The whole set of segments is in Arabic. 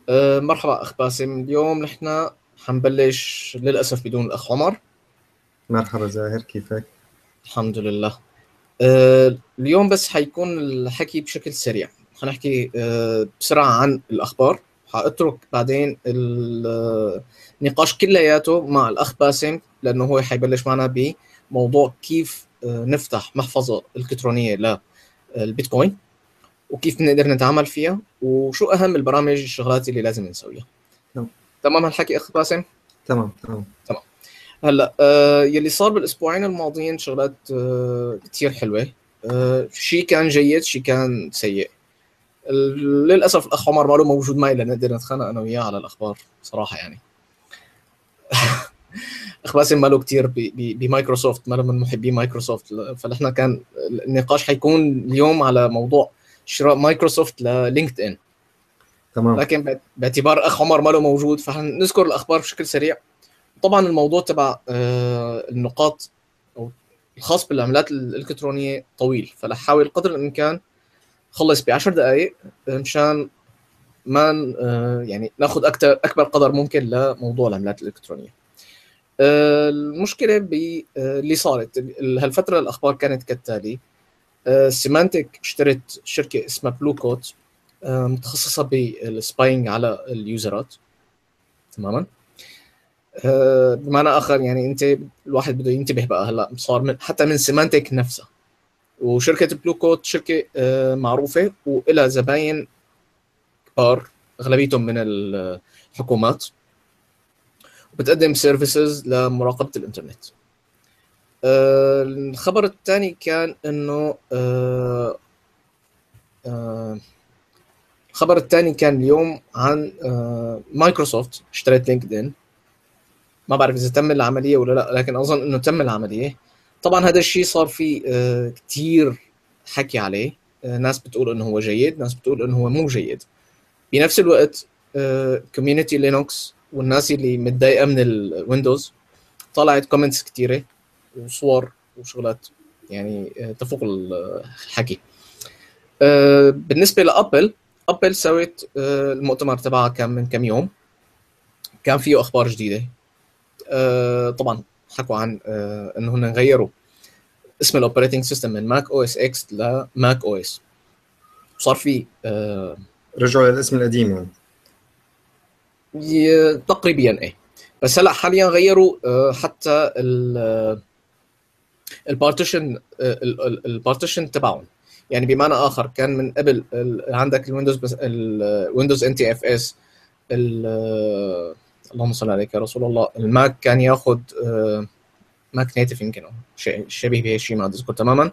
مرحبا أخ باسم. اليوم نحن حنبلش للأسف بدون الأخ عمر. مرحبا زاهر، كيفك؟ الحمد لله. اليوم بس حيكون الحكي بشكل سريع. حنحكي بسرعة عن الأخبار. حأترك بعدين النقاش كلياته مع الأخ باسم، لأنه هو حيبلش معنا بموضوع كيف نفتح محفظة إلكترونية للبيتكوين، وكيف بنقدر نتعامل فيها، وشو أهم البرامج الشغلات اللي لازم نسويها. تمام تمام هالحكي أخ باسم؟ تمام تمام. تمام. هلا يلي صار بالاسبوعين الماضيين شغلات كتير حلوه. شيء كان جيد، شيء كان سيء. للاسف الاخ عمر ما له موجود معي لنقدر نتخانق انا وياه على الاخبار صراحه يعني. اخ باسم ما له كثير بمايكروسوفت، ما له من محبي مايكروسوفت، فنحن كان النقاش حيكون اليوم على موضوع شراء مايكروسوفت للينكد ان. تمام. لكن باعتبار اخ عمر ما له موجود فحنذكر الاخبار بشكل سريع. طبعا الموضوع تبع النقاط او الخاص بالعملات الالكترونيه طويل، فلحاول قدر الامكان خلص ب10 دقائق مشان ما يعني ناخذ اكبر قدر ممكن لموضوع العملات الالكترونيه. المشكله اللي صارت هالفتره الاخبار كانت كالتالي. سيمانتك اشترت شركه اسمها بلو كوت، متخصصه بالسباينج على اليوزرات. تماما. بمعنى اخر يعني انت الواحد بده ينتبه بقى. هلا صار حتى من سيمانتك نفسها. وشركه بلو كوت شركه معروفه وإلها زباين كبار، اغلبيتهم من الحكومات، وبتقدم سيرفيسز لمراقبه الانترنت. الخبر الثاني كان انه الخبر الثاني كان اليوم عن مايكروسوفت اشترت لينكدين. ما بعرف اذا تم العمليه ولا لا، لكن اظن انه تم العمليه. طبعا هذا الشيء صار فيه كثير حكي عليه. ناس بتقول انه هو جيد، ناس بتقول انه هو مو جيد. بنفس الوقت كوميونتي لينوكس والناس اللي متضايقه من الويندوز طلعت كومنتس كثيره وصور وشغلات يعني تفوق الحكي. بالنسبه لابل، ابل سوت المؤتمر تبعها كان من كم يوم، كان فيه اخبار جديده. طبعا حكوا عن انه هن غيروا اسم الاوبريتنج سيستم من ماك او اس اكس لماك او اس. صار في رجعوا للاسم القديم يعني. تقريبا ايه. بس هلا حاليا غيروا حتى البارتيشن تبعهم. يعني بمعنى اخر كان من قبل عندك الويندوز، بس الويندوز ان تي اف اس. اللهم صل عليك يا رسول الله. الماك كان ياخذ ماك نيتف، يمكن شيء شبيه بهالشيء ما اذكر تماما.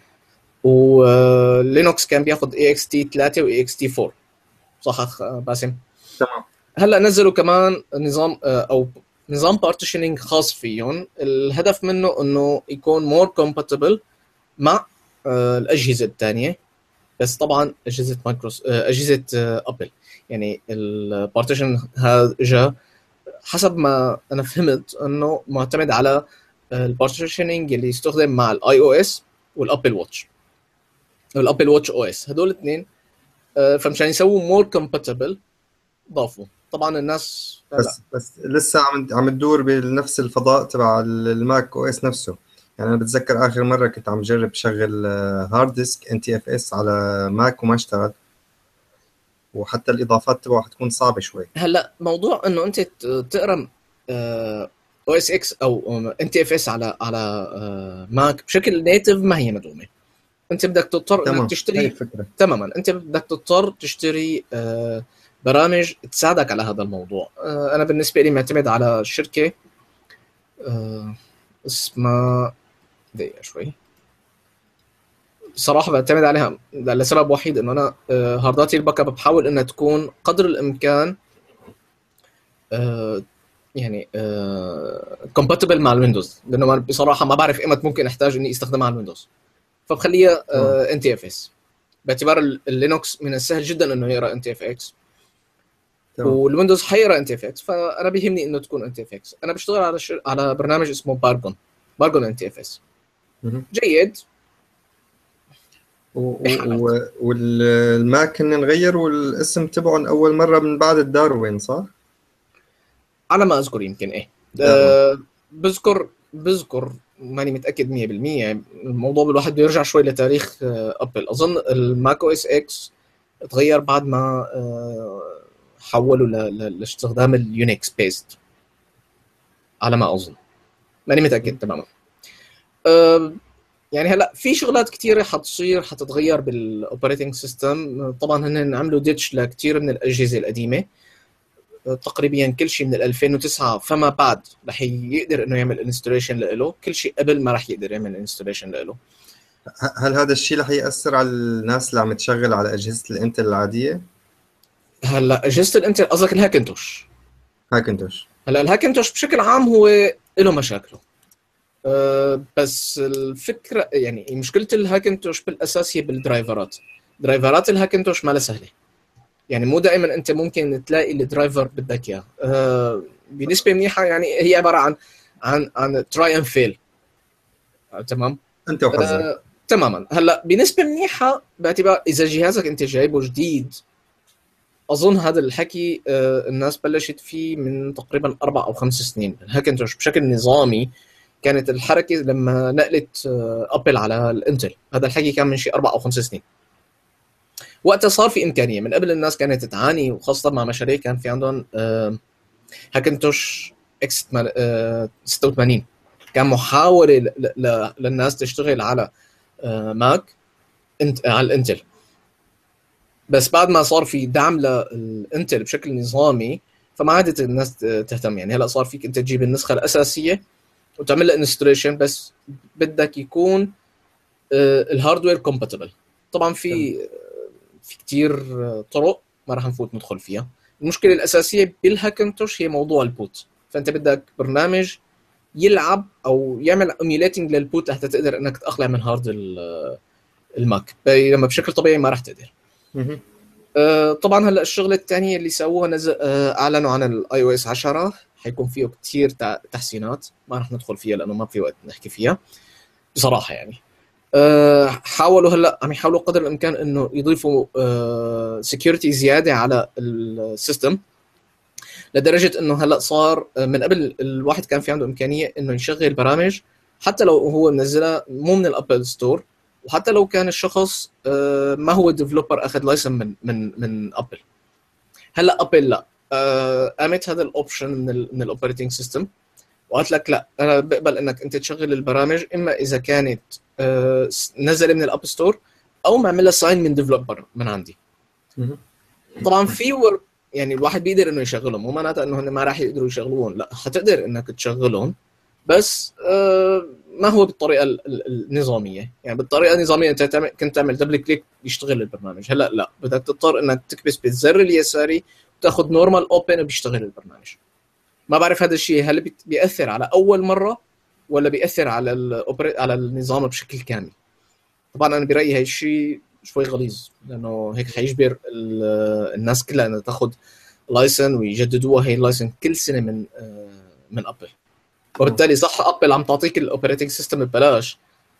ولينوكس كان بياخذ اي اكس تي 3 واي اكس تي 4. صح اخ باسم؟ تمام. هلا نزلوا كمان نظام او نظام بارتيشنينج خاص فيهم. الهدف منه انه يكون مور كومباتبل مع الاجهزه الثانيه. بس طبعا اجهزه اجهزه ابل. يعني البارتيشن هذا اجى حسب ما انا فهمت انه معتمد على البارتيشنينج اللي يستخدم مع الاي او اس والابل واتش. الابل واتش او اس هدول الاثنين. فمشان يسووا مور كومباتبل ضافوا طبعا الناس. لا بس لسه عم تدور بنفس الفضاء تبع الماك او اس نفسه. يعني انا بتذكر اخر مره كنت عم جرب شغل هارد ديسك ان تي اف اس على ماك وما اشتغل، وحتى الاضافات تبعه حتكون صعبه شوي. هلا موضوع انه انت تقرا او اس اكس او ان تي اف اس على ماك بشكل نيتف ما هي مدعومه. انت بدك تضطر انك تمام، هاي تشتري. الفكره. تماما انت بدك تضطر تشتري برامج تساعدك على هذا الموضوع. انا بالنسبه لي معتمد على شركه اسمها، دقيقه شوي. صراحه بعتمد عليها لسبب وحيد انه انا هارداتي الباك اب بحاول انها تكون قدر الامكان آه، يعني كومباتبل مع الويندوز، لانه بصراحه ما بعرف ايمت ممكن احتاج اني استخدمها على الويندوز. فبخليها تمام ان تي اف اس. باعتبار اللينوكس من السهل جدا انه يقرا ان تي اف اكس، تمام. والويندوز حيقرا ان تي اف اكس. فانا بيهمني انه تكون ان تي اف اكس. انا بشتغل على برنامج اسمه بارجون ان تي اف اس. مهم. جيد. والماك هن غيروا الاسم تبعهم اول مره من بعد الداروين، صح؟ على ما اذكر يمكن ايه. داروين. بذكر ماني متاكد 100%. الموضوع الواحد بيرجع شوي لتاريخ ابل. اظن الماك او اس اكس اتغير بعد ما حولوا لاستخدام اليونكس بيست على ما اظن، ماني متاكد تماما. يعني هلا في شغلات كثيره حتتغير بالاوبريتنج سيستم. طبعا هن عملوا ديتش لكثير من الاجهزه القديمه، تقريبا كل شيء من 2009 فما بعد رح يقدر انه يعمل انستليشن له. كل شيء قبل ما رح يقدر يعمل انستليشن له. هل هذا الشيء رح يأثر على الناس اللي عم تشغل على أجهزة الانتل العادية؟ هلا اجهزه الانتل قصدك الهاكنتوش؟ هاكنتوش. هلا الهاكنتوش بشكل عام هو له مشاكله. بس الفكره يعني مشكله الهاكنتوش بالاساس هي بالدرايفرات. درايفرات الهاكنتوش ما لها سهله. يعني مو دائما انت ممكن تلاقي الدرايفر بدك اياه. بنسبه منيحه يعني هي عباره عن تراي اند فيل. تمام. انت وحظك. تماما. هلا بنسبه منيحه باعتبار اذا جهازك انت جايبه جديد. اظن هذا الحكي الناس بلشت فيه من تقريبا 4 أو 5 سنين. الهاكنتوش بشكل نظامي كانت الحركه لما نقلت ابل على الانتل. هذا الحكي كان من شيء 4 أو 5 سنين. وقتها صار في امكانيه. من قبل الناس كانت تعاني، وخاصه مع مشاريع كان في عندهم هاكنتوش اكس 86 كان محاوله للناس تشتغل على ماك على الانتل. بس بعد ما صار في دعم للانتل بشكل نظامي فما عادت الناس تهتم. يعني هلا صار فيك انت تجيب النسخه الاساسيه وتعمل لها انستليشن، بس بدك يكون الهاردوير كومباتبل. طبعا في كتير طرق ما راح نفوت ندخل فيها. المشكله الاساسيه بالهاكنتوش هي موضوع البوت. فانت بدك برنامج يلعب او يعمل ايميوليتنج للبوت حتى تقدر انك تاقلع من هارد الماك، بينما بشكل طبيعي ما راح تقدر. طبعا هلا الشغله الثانيه اللي سووها اعلنوا عن الاي او اس 10 حيكون فيه كتير تحسينات ما راح ندخل فيها لانه ما في وقت نحكي فيها بصراحه. يعني حاولوا هلا عم يحاولوا قدر الامكان انه يضيفوا سكيورتي زياده على السيستم، لدرجه انه هلا صار من قبل الواحد كان في عنده امكانيه انه يشغل برامج حتى لو هو منزلها مو من الابل ستور، وحتى لو كان الشخص ما هو ديفلوبر اخذ لايسن من ابل. هلا ابل لا قامت هذا الاوبشن من الاوبريتنج سيستم وقالت لك لا انا بقبل انك انت تشغل البرامج اما اذا كانت نزل من الاب ستور او معملها ساين من ديفلوبر من عندي. طبعا في يعني الواحد بيقدر انه يشغلهم، مو معناتها انه ما راح يقدروا يشغلوهم، لا حتقدر انك تشغلهم بس ما هو بالطريقه النظاميه. يعني بالطريقه النظاميه انت كنت تعمل دبل كليك يشتغل البرنامج. هلا لا بدك تضطر انك تكبس بالزر اليساري وتاخذ نورمال اوبن وبيشتغل البرنامج. ما بعرف هذا الشيء هل بيأثر على اول مره ولا بيأثر على النظام بشكل كامل. طبعا انا برايي هاي الشيء شوي غليظ، لانه هيك حيجبر الناس كلها انها تاخذ لايسن ويجددوها هي اللايسن كل سنه من ابل. وبالتالي صح ابل عم تعطيك الاوبريتنج سيستم ببلاش،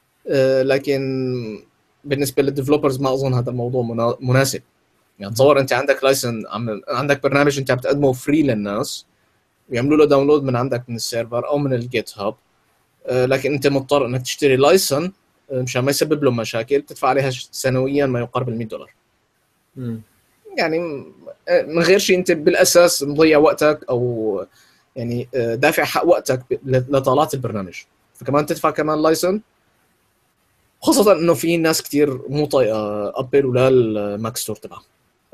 لكن بالنسبه للديفلوبرز ما اظن هذا الموضوع مناسب. يعني تصور انت عندك لايسن عندك برنامج انت عم تقدمه فري للناس ويعملوا له داونلود من عندك من السيرفر او من الجيت هاب، لكن انت مضطر انك تشتري لايسن مشان ما يسبب له مشاكل تدفع عليها سنويا ما يقارب $100. يعني من غير شيء انت بالاساس مضيع وقتك او يعني دافع حق وقتك لطالات البرنامج، فكمان تدفع كمان لايسن. خاصة انه في ناس كتير مو طايقة ابل ولا الماك ستور تبعها.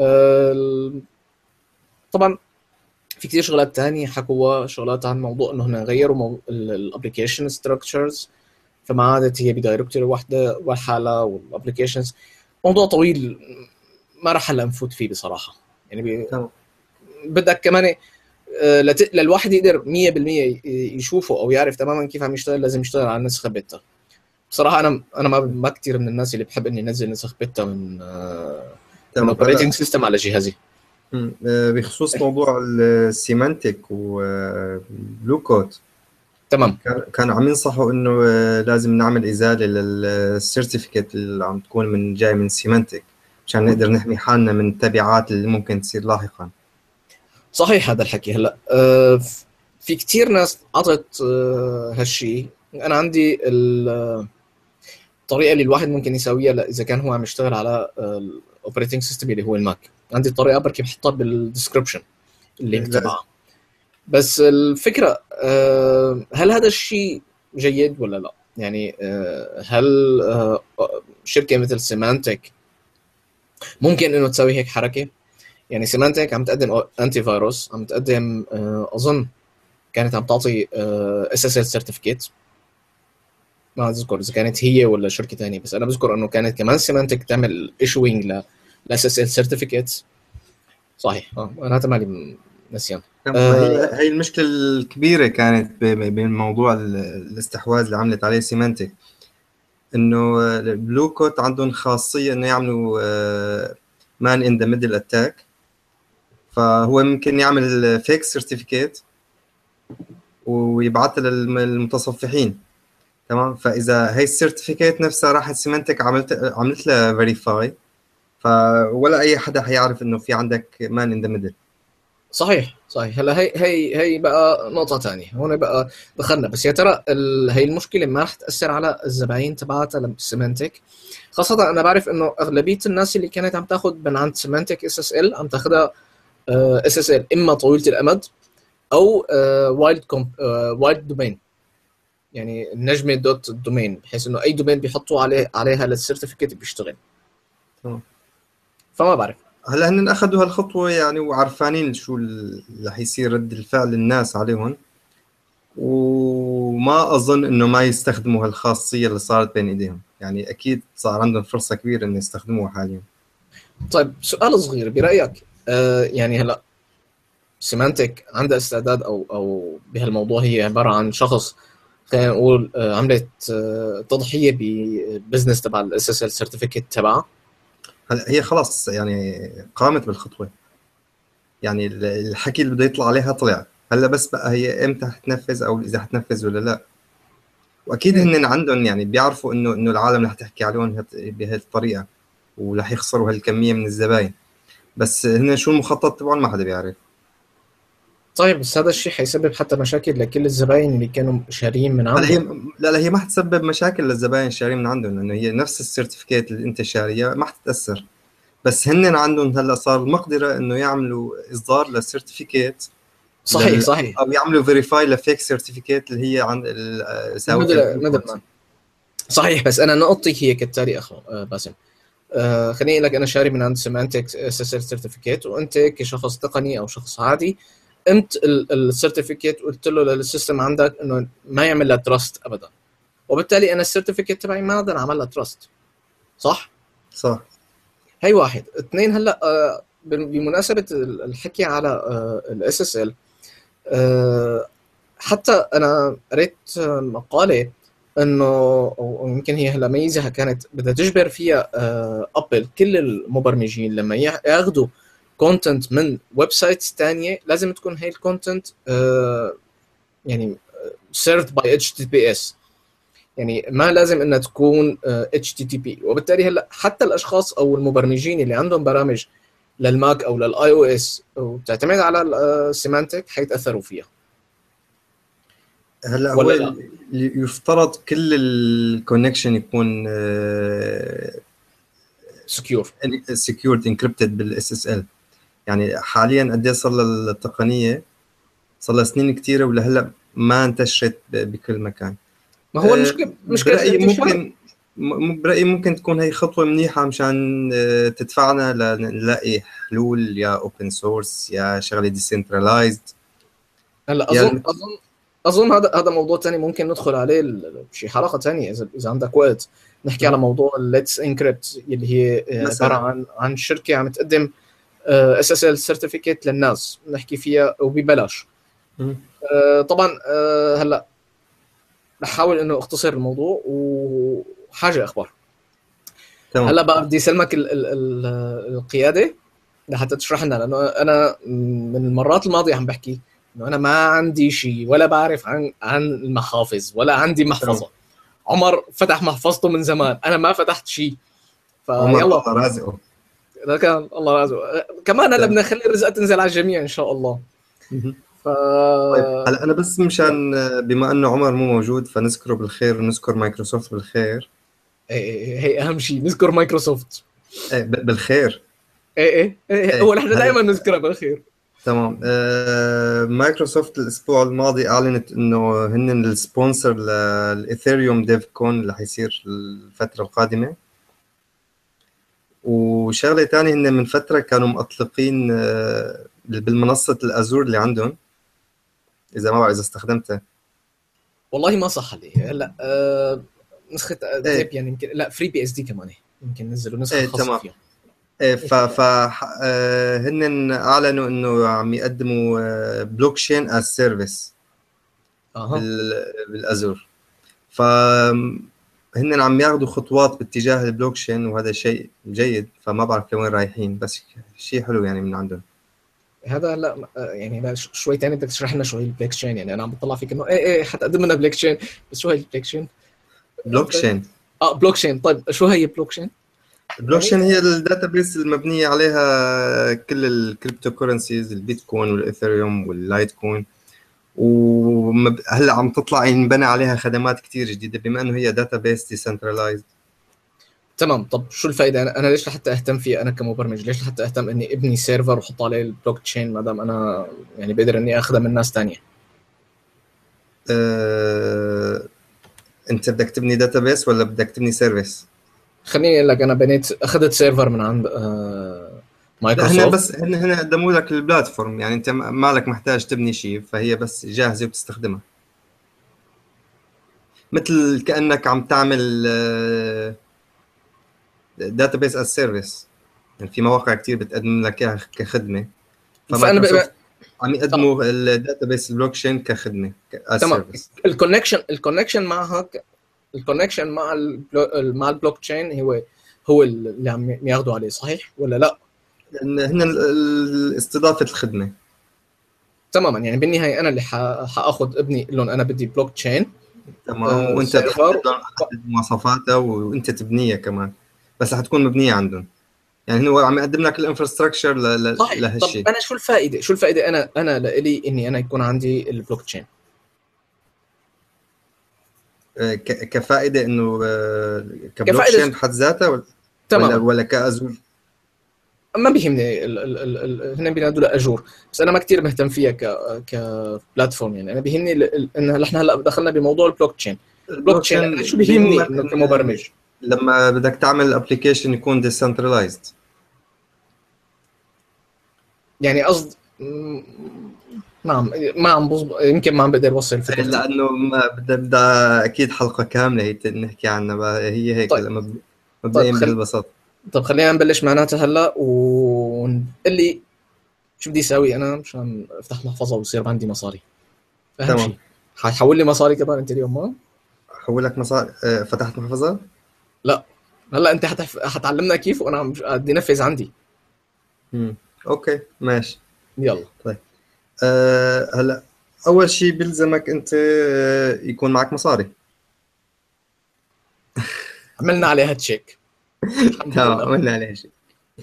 طبعا في كتير شغلات تانية حكوا شغلات عن موضوع انه هنا غيروا الابليكيشن ستراكشرز، فما عادت هي بدايركتوري واحدة والحالة والابليكيشنز. موضوع طويل ما راح هلا نفوت فيه بصراحة. يعني بدك كمان للواحد يقدر 100% يشوفه او يعرف تماما كيف عم يشتغل لازم يشتغل على نسخة بيتا. بصراحة انا ما كتير من الناس اللي بحب اني انزل نسخ بيتا من اوبريتنج سيستم على جهازي. بخصوص موضوع السيمانتيك وبلو كود، تمام. كانوا عم ينصحوا انه لازم نعمل ازاله للسيرتيفيكت اللي عم تكون من جاي من سيمانتك، عشان نقدر نحمي حالنا من التبعات اللي ممكن تصير لاحقا. صحيح هذا الحكي. هلا في كتير ناس عطت هالشي. انا عندي الطريقه اللي الواحد ممكن يسويها اذا كان هو عم يشتغل على الاوبريتنج سيستم اللي هو الماك. عندي الطريقه بركي بحطها بالدسكربشن اللينك لا، تبعها. بس الفكره هل هذا الشيء جيد ولا لا؟ يعني هل شركه مثل سيمانتك ممكن انه تسوي هيك حركه؟ يعني سيمانتك عم تقدم انتي فيروس، عم تقدم اظن كانت عم تعطي اس اس ال سيرتيفيكيت. ما اذكر اذا كانت هي ولا شركه ثانيه، بس انا بذكر انه كانت كمان سيمانتك تعمل ايشوينج لاس اس ال سيرتيفيكيتس. صحيح. انا مالي نسيان. ما هي المشكلة الكبيرة كانت بموضوع الاستحواذ اللي عملت عليه سيمانتك، انه البلو كوت عندهم خاصية انه يعملوا مان ان ذا ميدل اتاك، فهو ممكن يعمل فيك سيرتيفيكيت ويبعثها للمتصفحين. تمام، فاذا هي السيرتيفيكيت نفسها راحت سيمانتك عملت لها فيريفاي، فولا اي حدا حيعرف انه في عندك مان ان ذا ميدل. صحيح صحيح. هلا هي بقى نقطه ثانيه هون بقى دخلنا. بس يا ترى هي المشكله ما رح تاثر على الزباين تبعتها لسيمانتك؟ خاصه انا بعرف انه اغلبيه الناس اللي كانت عم تاخذ من عند سيمانتك اس اس ال عم تاخذها اس اس ال اما طويله الامد او وايلد دومين، يعني النجمه دوت دومين، بحيث انه اي دومين بيحطوا عليها للسيرتيفيكيت بيشتغل. تمام. فما بعرف. هلا هن اخذوا هالخطوه يعني وعارفانين شو اللي حيصير رد الفعل الناس عليهم، وما اظن انه ما يستخدموا هالخاصيه اللي صارت بين ايديهم. يعني اكيد صار عندهم فرصه كبيره انه يستخدموها حاليا. طيب سؤال صغير برايك، يعني هلا سيمانتك عندها استعداد او بهالموضوع هي عباره عن شخص خلينا نقول عملت تضحيه ببزنس تبع الاس اس ال سيرتيفيكيت تبعها؟ هلا هي خلاص يعني قامت بالخطوه، يعني الحكي اللي بده يطلع عليها طلع. هلا بس بقى هي امتى حتنفذ او اذا حتنفذ ولا لا. واكيد هن عندهم يعني بيعرفوا انه العالم رح تحكي عليهم بهالطريقه، ورح يخسروا هالكميه من الزباين. بس هن شو المخطط تبعهم ما حدا بيعرف. طيب بس هذا الشيء حيسبب حتى مشاكل لكل الزباين اللي كانوا شاريين من هلا هي عندهم. لا هي ما حتسبب مشاكل للزباين الشارين من عندهم، لانه هي نفس السيرتيفيكيت اللي انت شاريه ما حتتاثر. بس هن عندهم هلا صار المقدره انه يعملوا اصدار للسيرتيفيكيت صحيح صحيح. او يعملوا فيريفاي لفيك سيرتيفيكيت اللي هي عند مدل مان. صحيح. بس انا نقطتي هي كالتالي اخو باسم. خليني اقول لك انا شاري من عند سيمانتك اس اس ال سيرتيفيكيت، وانت كشخص تقني او شخص عادي قمت السيرتيفيكيت قلت له للسيستم عندك انه ما يعمل لها تراست ابدا، وبالتالي انا السيرتيفيكيت تبعي ما اقدر اعمل لها تراست. صح؟ صح. هي واحد. اثنين، هلا بمناسبه الحكي على الاس اس ال، حتى انا قريت مقاله انه او يمكن هي هلا ميزه كانت بدها تجبر فيها ابل كل المبرمجين لما ياخذوا كونتنت من ويب سايتس ثانيه لازم تكون هي الكونتنت يعني served by HTTPS، يعني ما لازم انها تكون HTTP. وبالتالي هلا حتى الاشخاص او المبرمجين اللي عندهم برامج للماك او للاي او اس وتعتمد على السيمانتك حيتاثروا فيها. هلا هو ولا لا؟ يفترض كل الكونكشن يكون سكيور. سكيورد انكريبتد بالاس اس ال. يعني حاليا قد ايه صار لها التقنيه، صار لها سنين كثيره ولهلا ما انتشرت بكل مكان. ما هو المشكله مشكله برأيي الانتشار. برأيي ممكن تكون هي خطوة منيحة مشان تدفعنا لنلاقي حلول يا اوبن سورس يا شغلة ديسنترلايزد. هلا يا اظن هذا موضوع ثاني ممكن ندخل عليه بشي حلقه ثانيه اذا عندك وقت نحكي على موضوع الليتس انكريبت اللي هي عباره عن شركه عم تقدم اس اس ال سيرتيفيكيت للناس نحكي فيها وببلاش. طبعا هلا بحاول انه اختصر الموضوع وحاجه اخبار. تمام. هلا بقى بدي اسلمك القياده لحتى تشرح لنا، لانه انا من المرات الماضيه عم بحكي انه انا ما عندي شيء ولا بعرف عن المحافظ ولا عندي محفظه. عمر فتح محفظته من زمان، انا ما فتحت شيء. عمر فيلا الله رازقه. ده كان الله رازقه كمان. هلا بدنا نخلي الرزق تنزل على الجميع ان شاء الله. ف طيب هلا انا بس مشان بما انه عمر مو موجود فنذكره بالخير ونذكر مايكروسوفت بالخير. هي اهم شيء، نذكر مايكروسوفت. ايه بالخير. ايه هو نحن دائما نذكرها بالخير. تمام. مايكروسوفت الاسبوع الماضي اعلنت انه هن السبونسر للايثيريوم ديف كون اللي حيصير الفتره القادمه. وشغله ثانيه هن من فتره كانوا مطلقين بالمنصه الازور اللي عندهم، اذا ما بعرف اذا استخدمتها. والله ما صح لي هلا. نسخه ايه يعني يمكن لا فري بي اس دي كمان يمكن نزلوا نسخه ايه خاصه تمام. فيهم. ايه هن اعلنوا انه عم يقدموا بلوك تشين از سيرفيس بالازور. فهن عم ياخذوا خطوات باتجاه البلوك تشين وهذا شيء جيد، فما بعرف لوين رايحين، بس شيء حلو يعني من عندهم. هذا لا يعني لا شوي تاني بدك تشرح لنا شو هي البلوك تشين. يعني انا عم بطلع فيك انه ايه حتقدم لنا بلوك تشين، بس شو هي البلوك تشين؟ بلوك تشين بلوك تشين. طيب شو هي بلوك تشين؟ البلوك تشين هي الداتابيس المبنيه عليها كل الكريبتو كورنسيز، البيتكوين والايثيريوم واللايت كوين. وهلا عم تطلع ينبنى عليها خدمات كتير جديده بما انه هي داتابيس ديسنترلايزد. تمام. طب شو الفائده؟ انا ليش لحتى اهتم فيه انا كمبرمج؟ ليش لحتى اهتم اني ابني سيرفر واحط عليه البلوك تشين ما دام انا يعني بقدر اني اخذها من ناس ثانيه؟ انت بدك تبني داتابيس ولا بدك تبني سيرفيس؟ خليني اقول لك، انا بنيت اخذت سيرفر من عند لا هنا مايكروسوفت. بس هنا قدموا لك البلاتفورم، يعني انت مالك محتاج تبني شيء، فهي بس جاهزه وبتستخدمها. مثل كانك عم تعمل داتابيس از سيرفيس. يعني في مواقع كتير بتقدم لك اياها كخدمه، فانا فمايكروسوفت عم يقدموا الداتابيس البلوك تشين كخدمه از تمام. سيرفيس. الكونكشن معها الكونكشن مع البلوك تشين هو اللي عم ياخذوا عليه، صحيح ولا لا؟ لان هن استضافه الخدمه. تماما. يعني بالنهايه انا اللي حاخذ ابني لهم انا بدي بلوك تشين تمام. وانت سيرفر. تحدد مواصفاتها وانت تبنيها كمان، بس حتكون مبنيه عندهم. يعني هو عم يقدم لك الانفراستراكشر صحيح. طب لهالشيء. انا شو الفائده انا لإلي اني انا يكون عندي البلوك تشين؟ كفائده انه كبلوك كفائده تشين بحد ذاتها ولا تماما. ولا كازور؟ ما بيهمني هن بينادوا له اجور، بس انا ما كتير مهتم فيها كبلاتفورم. يعني انا بيهمني ان احنا هلا دخلنا بموضوع البلوك تشين. البلوك البلوك تشين أنا تشين شو بيهمني بيهمك انه كمبرمج؟ لما بدك تعمل ابلكيشن يكون ديسنترلايزد. يعني قصد نعم ما عم بظبط، يمكن ما عم بقدر اوصل فكرتي. لانه ما بدها اكيد حلقه كامله هي نحكي عنها، هي هيك طيب هلا طيب مبدئيا بهالبساطه. طب خلينا نبلش معناتها هلا ونقول لي شو بدي اسوي انا مشان افتح محفظه ويصير عندي مصاري. اهم تمام. شيء حتحول لي مصاري كمان انت اليوم؟ ما حول لك مصاري. فتحت محفظه؟ لا هلا انت حتعلمنا كيف وانا بدي انفذ عندي. اوكي ماشي. يلا. طيب هلا اول شيء بيلزمك انت يكون معك مصاري. عملنا عليها تشيك الحمد تمام، لله. عملنا عليه شيء.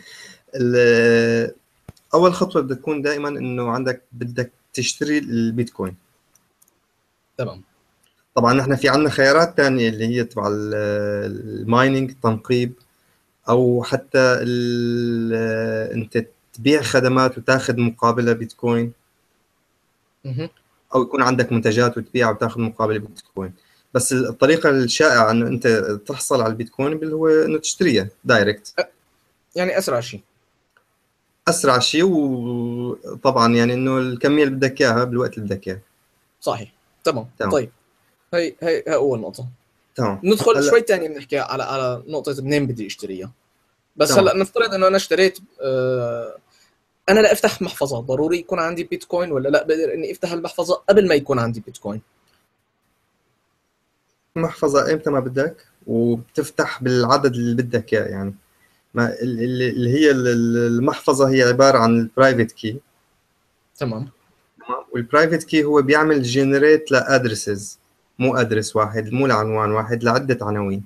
اول خطوه بدها تكون دائما انه بدك تشتري البيتكوين. تمام. طبعا نحن في عندنا خيارات تانية اللي هي تبع المايننج، التنقيب، او حتى انت تبيع خدمات وتاخذ مقابلها بيتكوين، او يكون عندك منتجات وتبيع وتاخذ مقابل بيتكوين. بس الطريقه الشائعه انه انت تحصل على البيتكوين اللي هو انه تشتريها دايركت. يعني اسرع شيء. اسرع شيء، وطبعا يعني انه الكميه اللي بدك اياها بالوقت اللي بدك اياه. صحيح. تمام. تمام. طيب هي اول نقطه. تمام. ندخل هلا شوي تاني بنحكي على نقطه منين بدي اشتريها. بس تمام. هلا نفترض انه انا اشتريت انا لا افتح محفظه ضروري يكون عندي بيتكوين ولا لا بقدر اني افتح المحفظه قبل ما يكون عندي بيتكوين؟ محفظه امتى ما بدك، وبتفتح بالعدد اللي بدك اياه. يعني ما اللي هي المحفظه هي عباره عن البرايفت كي. تمام. والبرايفت كي هو بيعمل جنريت لادرسز، مو ادرس واحد، مو لعنوان واحد، لعدة عناوين.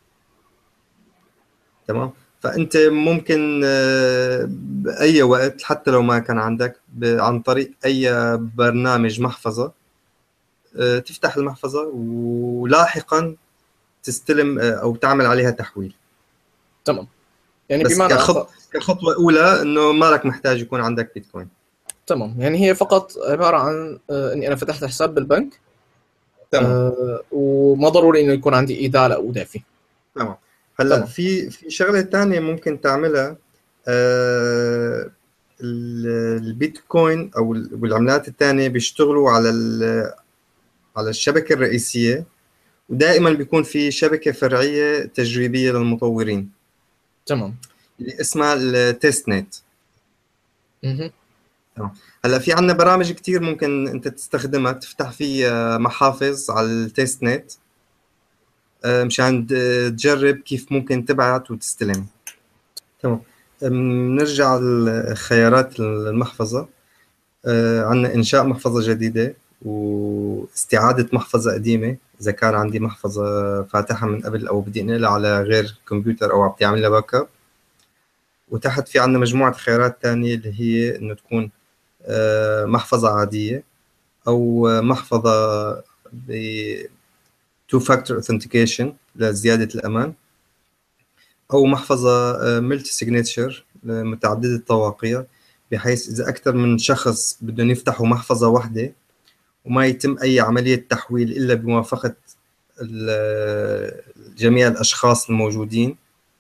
تمام. فانت ممكن باي وقت حتى لو ما كان عندك عن طريق اي برنامج محفظة تفتح المحفظة ولاحقا تستلم او تعمل عليها تحويل. تمام. يعني بس بمعنى كخطوة اولى انه مالك محتاج يكون عندك بيتكوين. تمام، يعني هي فقط عبارة عن اني انا فتحت حساب بالبنك، تمام. وما ضروري انه يكون عندي ايداع او دافي. تمام. هلا تمام. في شغله تانية ممكن تعملها. البيتكوين او والعملات التانية بيشتغلوا على الشبكه الرئيسيه، ودائما بيكون في شبكه فرعيه تجريبيه للمطورين تمام. اللي اسمها التيست نت. مهم. تمام. هلا في عندنا برامج كتير ممكن انت تستخدمها، تفتح في محافظ على التيست نت مشان تجرب كيف ممكن تبعت وتستلم. تمام. نرجع لخيارات المحفظة. عندنا إنشاء محفظة جديدة واستعادة محفظة قديمة إذا كان عندي محفظة فاتحة من قبل أو بدي أنقلها على غير كمبيوتر أو بدي أعمل لها باك اب. وتحت في عندنا مجموعة خيارات تانية اللي هي إنه تكون محفظة عادية أو محفظة ب two factor authentication لزيادة الأمان، أو محفظة ملتي سيجنتشر متعددة الطواقية، بحيث إذا أكثر من شخص بدهم يفتحوا محفظة واحدة وما يتم أي عملية تحويل إلا بموافقة جميع الأشخاص الموجودين،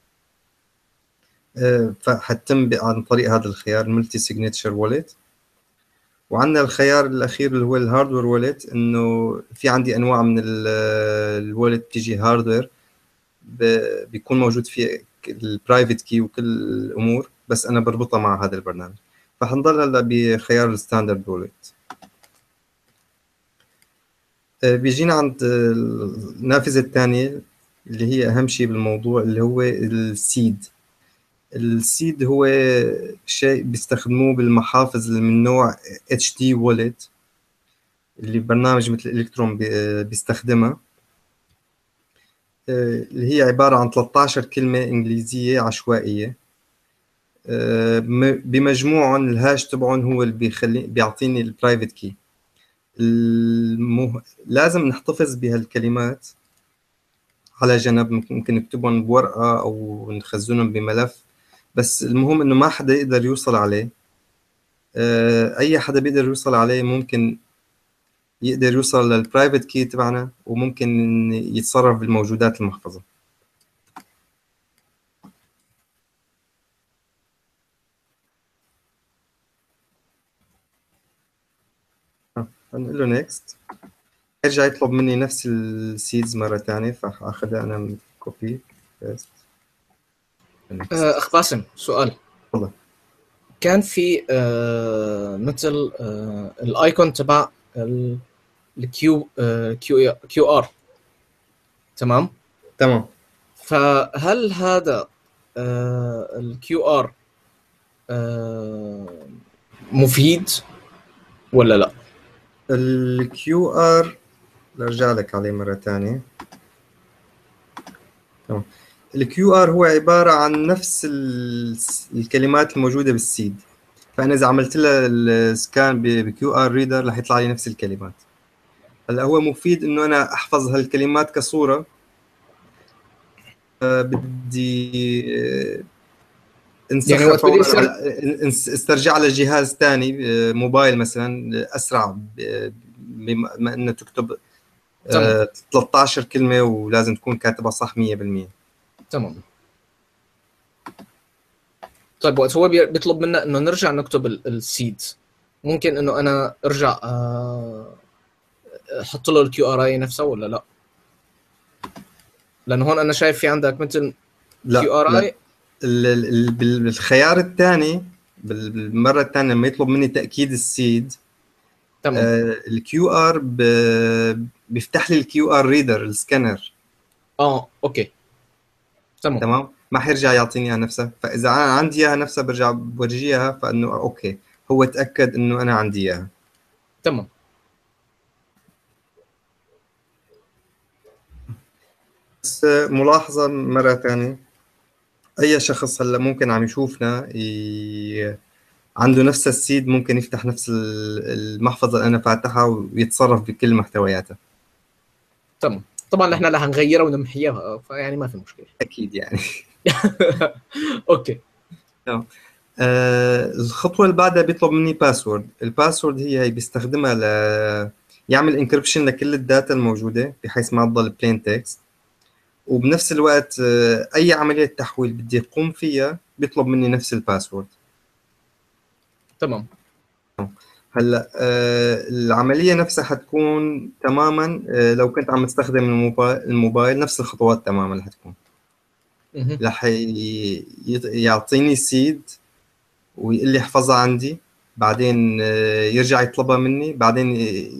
فحتم عن طريق هذا الخيار الملتي سيجنتشر وولت. وعندنا الخيار الأخير اللي هو الهاردوير وولت، إنه في عندي أنواع من الوولت بتيجي هاردوير بيكون موجود فيه البرايفت كي وكل الامور، بس انا بربطها مع هذا البرنامج. فحنضل هلا بخيار الستاندرد وولت. بيجينا عند النافذة الثانية اللي هي أهم شيء بالموضوع، اللي هو السيد. السيد هو شيء بيستخدموه بالمحافظ من نوع HT Wallet، اللي برنامج مثل الإلكترون بيستخدمها، اللي هي عبارة عن 13 كلمة إنجليزية عشوائية بمجموعهم الهاش تبعهم هو اللي بيعطيني البرايفت كي. لازم نحتفظ بهالكلمات على جنب، ممكن نكتبهم بورقة أو نخزنهم بملف، بس المهم إنه ما حدا يقدر يوصل عليه. أي حدا بيقدر يوصل عليه ممكن يقدر يوصل للبرايفت كي تبعنا، وممكن يتصرف بالموجودات المحفظة. هنقول له نيكست، يرجع يطلب مني نفس السيدز مرة تانية، فأخذها أنا من كوبي بيست. أخ باسم، سؤال. تفضل. كان في مثل الايكون تبع الكيو كيو ار، تمام. تمام. فهل هذا الكيو ار مفيد ولا لا؟ الكيو ار نرجع لك عليه مرة تانية. تمام. الكيو ار هو عبارة عن نفس الكلمات الموجودة بالسيد، فأنا إذا عملت لها السكان بكيو ار ريدر رح يطلع لي نفس الكلمات. هلا هو مفيد إنه أنا أحفظ هالكلمات كصورة. بدي يعني انسخها وقت بدي فورا يصير استرجع على جهاز ثاني موبايل مثلا اسرع، بما انه تكتب تمام 13 كلمه ولازم تكون كاتبها صح 100%. تمام. طيب وقت هو بيطلب منا انه نرجع نكتب السيد، ممكن انه انا ارجع احط له الكيو ار اي نفسه ولا لا؟ لانه هون انا شايف في عندك مثل كيو لا ار لا، اي. بالخيار الثاني بالمره الثانيه لما يطلب مني تاكيد السيد، تمام. الكيو ار بيفتح لي الكيو ار ريدر السكانر. اوكي تمام. تمام. ما حيرجع يعطيني اياها نفسها، فاذا انا عندي اياها نفسها برجع بورجيها، فانه اوكي هو تاكد انه انا عندي اياها. تمام. بس ملاحظة مرة تانية، أي شخص هلا ممكن عم يشوفنا عنده نفس السيد ممكن يفتح نفس المحفظة اللي أنا فاتحها ويتصرف بكل محتوياتها. تمام. طبعا احنا لا هنغيرها ونمحيها، فيعني ما في مشكله. أكيد يعني. اوكي. تمام. الخطوة اللي بعدها بيطلب مني باسورد. الباسورد هي بيستخدمها يعمل انكربشن لكل الداتا الموجودة بحيث ما تضل بلين تكست، وبنفس الوقت أي عملية تحويل بدي أقوم فيها بيطلب مني نفس الباسورد. تمام. هلا العملية نفسها حتكون تماما لو كنت عم استخدم الموبايل نفس الخطوات تماما حتكون. مهم. رح يعطيني سيد ويقول لي احفظها عندي، بعدين يرجع يطلبها مني، بعدين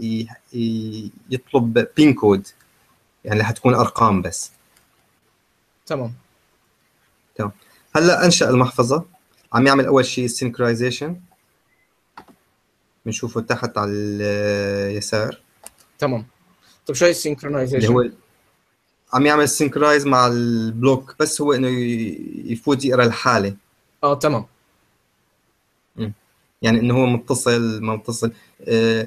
يطلب بين كود، يعني حتكون ارقام بس. تمام. تمام. هلا انشأ المحفظة، عم يعمل اول شيء سينكرايزيشن، بنشوفه تحت على اليسار، تمام. طب شو هي اللي السينكرونايزيشن؟ هو عم يعمل سينكرايز مع البلوك، بس هو انه يفوت يقرا الحالة. اه تمام. يعني انه هو متصل ما متصل. آه،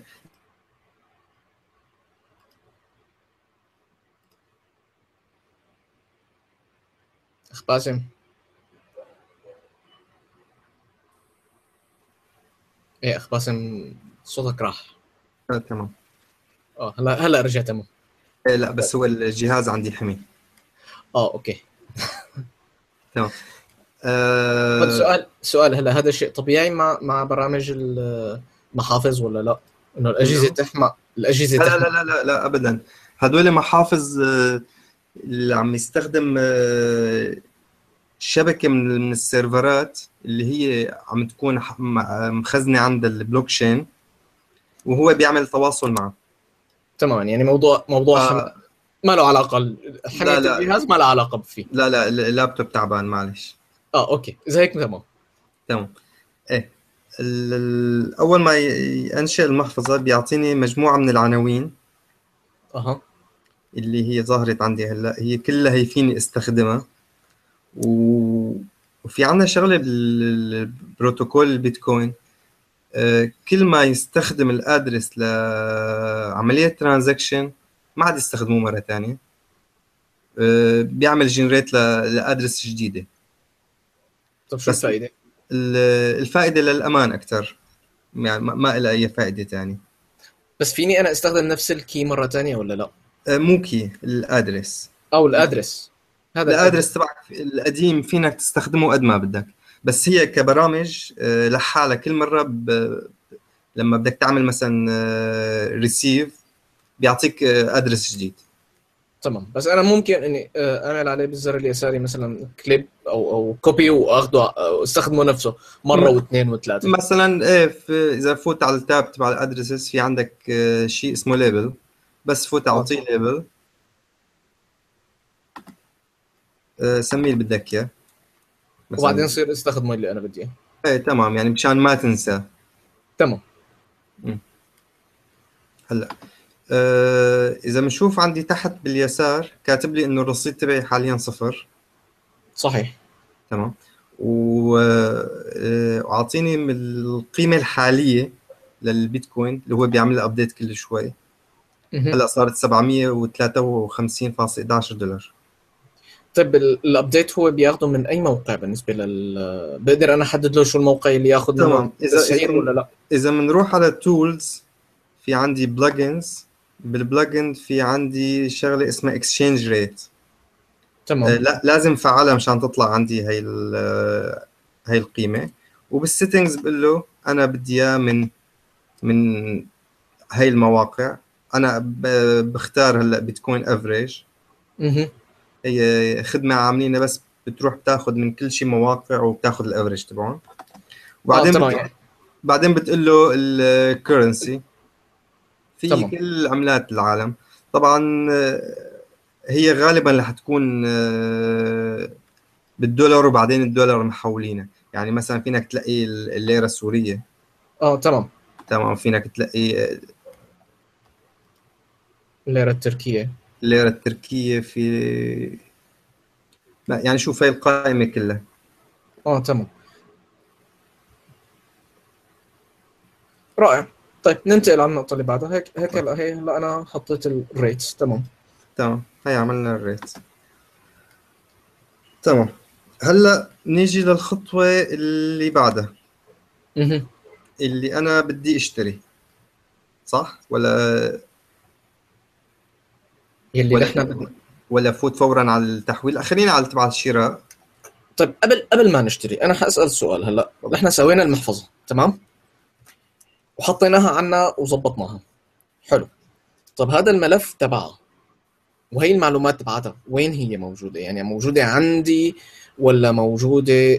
اخ باسم. ايه اخ باسم، صوتك راح. تمام. هلا رجع تمام. لا بس هو الجهاز عندي حمي. اوكي. تمام. طب آه، سؤال، هلا هذا شيء طبيعي مع برامج المحافظ ولا لا؟ انه الاجهزه انه تحمى، الاجهزه لا لا تحمى. لا لا لا, لا ابدا. هدول محافظ اللي عم يستخدم شبكة من السيرفرات اللي هي عم تكون مخزنة عند البلوك تشين، وهو بيعمل تواصل معه. تماما، يعني موضوع آه ما له علاقه، لا حمايه لا الجهاز ما لها علاقه فيه. لا لا، اللابتوب تعبان معلش. اوكي، اذا هيك تمام. تمام. ايه اول ما انشئ المحفظة بيعطيني مجموعة من العناوين اها. اللي هي ظهرت عندي هلا، هي كلها هي فيني استخدمها. و... وفي عنا شغلة بالبروتوكول البيتكوين، كل ما يستخدم الادرس لعملية ترانزاكشن ما عاد يستخدموه مرة تانية، بيعمل جنريت لادرس جديدة. طب شو بس الفائده؟ الفائدة للأمان أكثر، يعني ما لها أي فائدة تانية. بس فيني انا استخدم نفس الكي مره تانية ولا لا؟ مو كي الادرس. او الادرس، هذا الادرس. الادرس تبعك القديم فينك تستخدمه قد ما بدك، بس هي كبرامج لحالها كل مرة لما بدك تعمل مثلا ريسيف بيعطيك ادرس جديد. تمام. بس انا ممكن اني اعمل عليه بالزر اليساري مثلا كليب او كوبي، واخده واستخدمه نفسه مره م- واثنين وثلاثه. مثلا ايه اذا فوت على التاب تبع الادرسز في عندك شيء اسمه ليبل، بس فوت اه. اعطيه ليبل، سميه اللي بدك اياه وبعدين مثلا. صير استخدمه اللي انا بدي اياه. ايه تمام، يعني مشان ما تنسى. تمام. م. هلا اذا بنشوف عندي تحت باليسار كاتب لي انه الرصيد تبعي حاليا 0. صحيح. تمام. وعاطيني من القيمة الحالية للبيتكوين اللي هو بيعمل ابديت كل شوي. مهم. هلا صارت 753.11 دولار. طيب الابديت هو بياخده من اي موقع بالنسبه بقدر انا احدد له شو الموقع اللي ياخذ منه تمام. التسعير ولا لا؟ اذا بنروح على تولز في عندي بلجنز. بالبلجن في عندي شغلة اسمها اكسشينج ريت. تمام. لا لازم فعلها مشان تطلع عندي هاي القيمة. وبالسيتنجز بقول له انا بدي اياه من هاي المواقع. انا بختار هلا بتكون افريج، مهم. هي خدمة عاملينها بس بتروح بتاخذ من كل شيء مواقع وبتاخذ الافريج تبعهم. وبعدين تمام يعني. بعدين بتقول له الكرنسي في تمام. كل عملات العالم. طبعا هي غالبا رح تكون بالدولار، وبعدين الدولار محولينه، يعني مثلا فينك تلاقي الليرة السورية. تمام. تمام. فينك تلاقي الليرة التركية. الليرة التركية في، لا يعني شوف هاي القائمة كلها. تمام، رائع. طيب ننتقل على النقطة اللي بعدها. هيك هلا أنا حطيت الريتس. تمام. تمام، هاي عملنا الريت. تمام، هلا نيجي للخطوة اللي بعدها، اها. اللي أنا بدي أشتري، صح ولا يلي ولا نحن بدنا. ولا فوت فورا على التحويل؟ خلينا على تبع الشراء. طيب قبل ما نشتري، أنا حأسأل سؤال. هلا تفضل. نحن سوينا المحفظة، تمام، وحطيناها عنا وظبطناها. حلو. طب هذا الملف تبعها وهي المعلومات تبعتها وين هي موجودة؟ يعني موجودة عندي ولا موجودة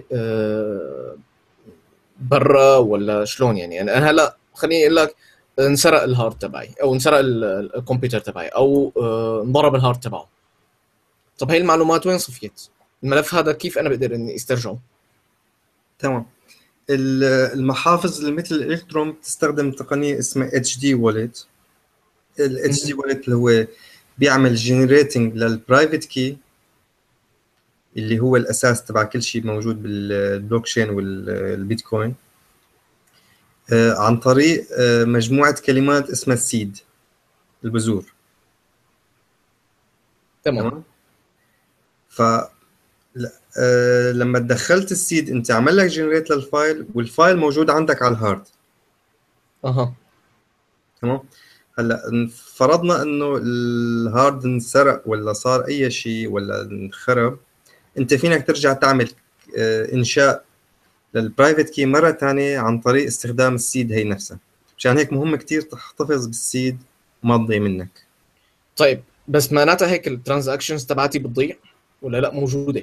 برا ولا شلون؟ يعني أنا هلا خليني أقول لك، انسرق الهارد تبعي او انسرق الكمبيوتر تبعي او انضرب الهارد تبعه. طب هي المعلومات وين صفيت؟ الملف هذا كيف انا بقدر اني استرجعه؟ تمام. المحافظ اللي مثل الإلكتروم بتستخدم تقنية اسمها HD Wallet. ال HD مهم. Wallet اللي هو بيعمل جنريتنج للبرايفت كي، اللي هو الأساس تبع كل شيء موجود بالبلوك تشين والبيتكوين، عن طريق مجموعة كلمات اسمها السيد، البذور. تمام. تمام. ف لما دخلت السيد انت عمل لك جنريت للفايل، والفايل موجود عندك على الهارد. اها. تمام. هلا فرضنا انه الهارد انسرق ولا صار اي شيء ولا انخرب، انت فينك ترجع تعمل انشاء للبرايفت كي مرة تانية عن طريق استخدام السيد هي نفسها. مشان هيك مهم كتير تحتفظ بالسيد ما تضيع منك. طيب بس معناتها هيك الترانزاكشنز تبعتي بتضيع ولا لا موجوده؟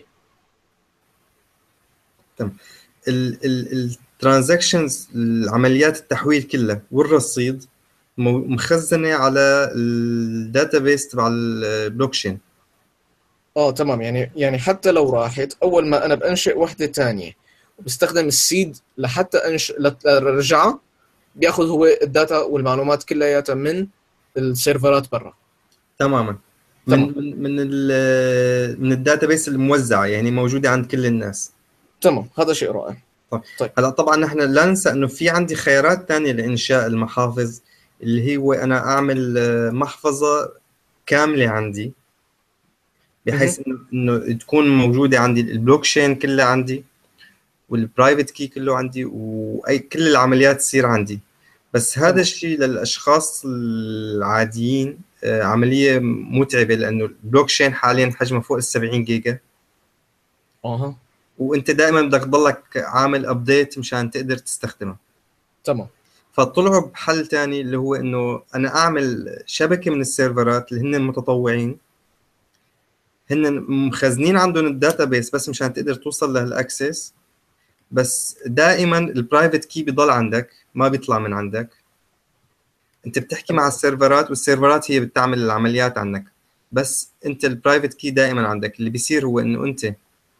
تمام. الترانزاكشنز، العمليات التحويل كلها والرصيد مخزنة على الداتابيس تبع البلوكشين. تمام. يعني حتى لو راحت، اول ما انا بنشئ وحده تانية وبستخدم السيد لحتى ارجعها، بياخذ هو الداتا والمعلومات كلياتها من السيرفرات برا. تماما. من تمام. من الداتابيس الموزعة، يعني موجودة عند كل الناس. تمام، هذا شيء رائع. طيب. طيب. هلا طبعا نحن لا ننسى انه في عندي خيارات تانية لإنشاء المحافظ، اللي هو انا اعمل محفظة كاملة عندي، مهم. بحيث انه تكون موجودة عندي البلوك تشين كلها عندي، والبرايفت كي كله عندي، واي كل العمليات تصير عندي. بس هذا تمام. الشيء للاشخاص العاديين عملية متعبة، لانه البلوك تشين حاليا حجمه فوق ال 70 جيجا، اها. وانت دائما بدك تضلك عامل ابديت مشان تقدر تستخدمه. تمام. فطلعوا بحل تاني، اللي هو انه انا اعمل شبكة من السيرفرات اللي هن المتطوعين، هن مخزنين عندهم الداتابيس بس مشان تقدر توصل للاكسس، بس دائما البرايفت كي بيضل عندك، ما بيطلع من عندك. انت بتحكي مع تمام. السيرفرات، والسيرفرات هي بتعمل العمليات عنك، بس انت البرايفت كي دائما عندك. اللي بيصير هو انه انت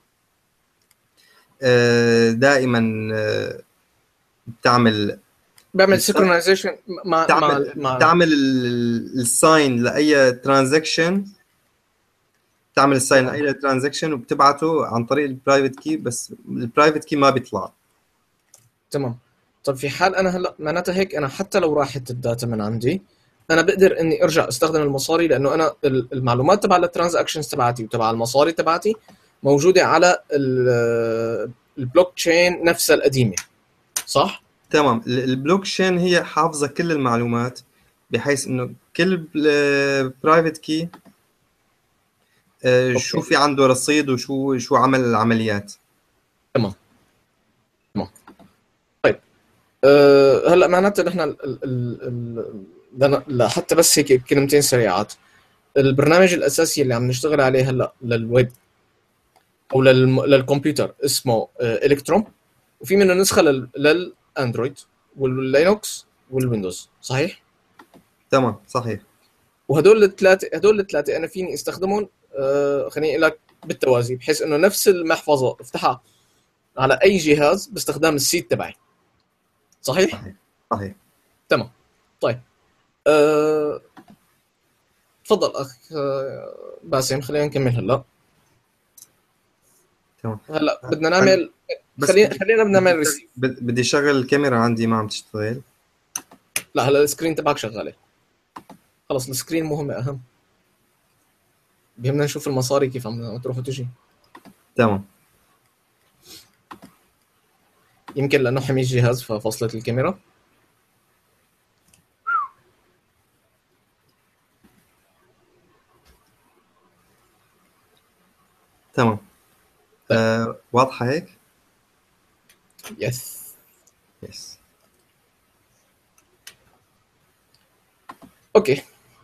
دائما بتعمل بعمل سينكرونايزيشن مع بتعمل الساين لاي ترانزاكشن، تعمل الساين تمام. لاي ترانزاكشن وبتبعته عن طريق البرايفت كي، بس البرايفت كي ما بيطلع. تمام. طب في حال انا هلا معناتها هيك، انا حتى لو راحت الداتا من عندي، انا بقدر اني ارجع استخدم المصاري، لانه انا المعلومات تبع الترانزاكشنز تبعتي وتبع المصاري تبعتي موجوده على البلوك تشين نفسها القديمه، صح؟ تمام. البلوك تشين هي حافظة كل المعلومات، بحيث انه كل برايفت كي شو اوكي. في عنده رصيد، وشو عمل العمليات. تمام. تمام. طيب هلا معناتها نحن حتى بس هيك كلمتين سريعات. البرنامج الاساسي اللي عم نشتغل عليه هلا للويب او للكمبيوتر اسمه الكتروم، وفي منه نسخه للاندرويد واللينوكس والويندوز، صحيح؟ تمام، صحيح. هدول الثلاثه انا فيني استخدمهم خليني اقول لك بالتوازي، بحيث انه نفس المحفظه افتحها على اي جهاز باستخدام السيت تبعي، صحيح؟ صحيح. صحيح. تمام. طيب، أه... تفضل اخ باسم، خلينا نكمل هلا. تمام. هلا بدنا انا نعمل، بس خلينا بدنا نعمل ريسيف. بدي اشغل الكاميرا عندي ما عم تشتغل. لا هلا السكرين تبعك شغاله. خلص السكرين مهمه اهم. بيهمنا نشوف المصاري كيف عم تروح وتجي. تمام. يمكن لانه حمي الجهاز ففصلت الكاميرا. تمام. طيب. واضحة هيك؟ يس. يس. اوكي.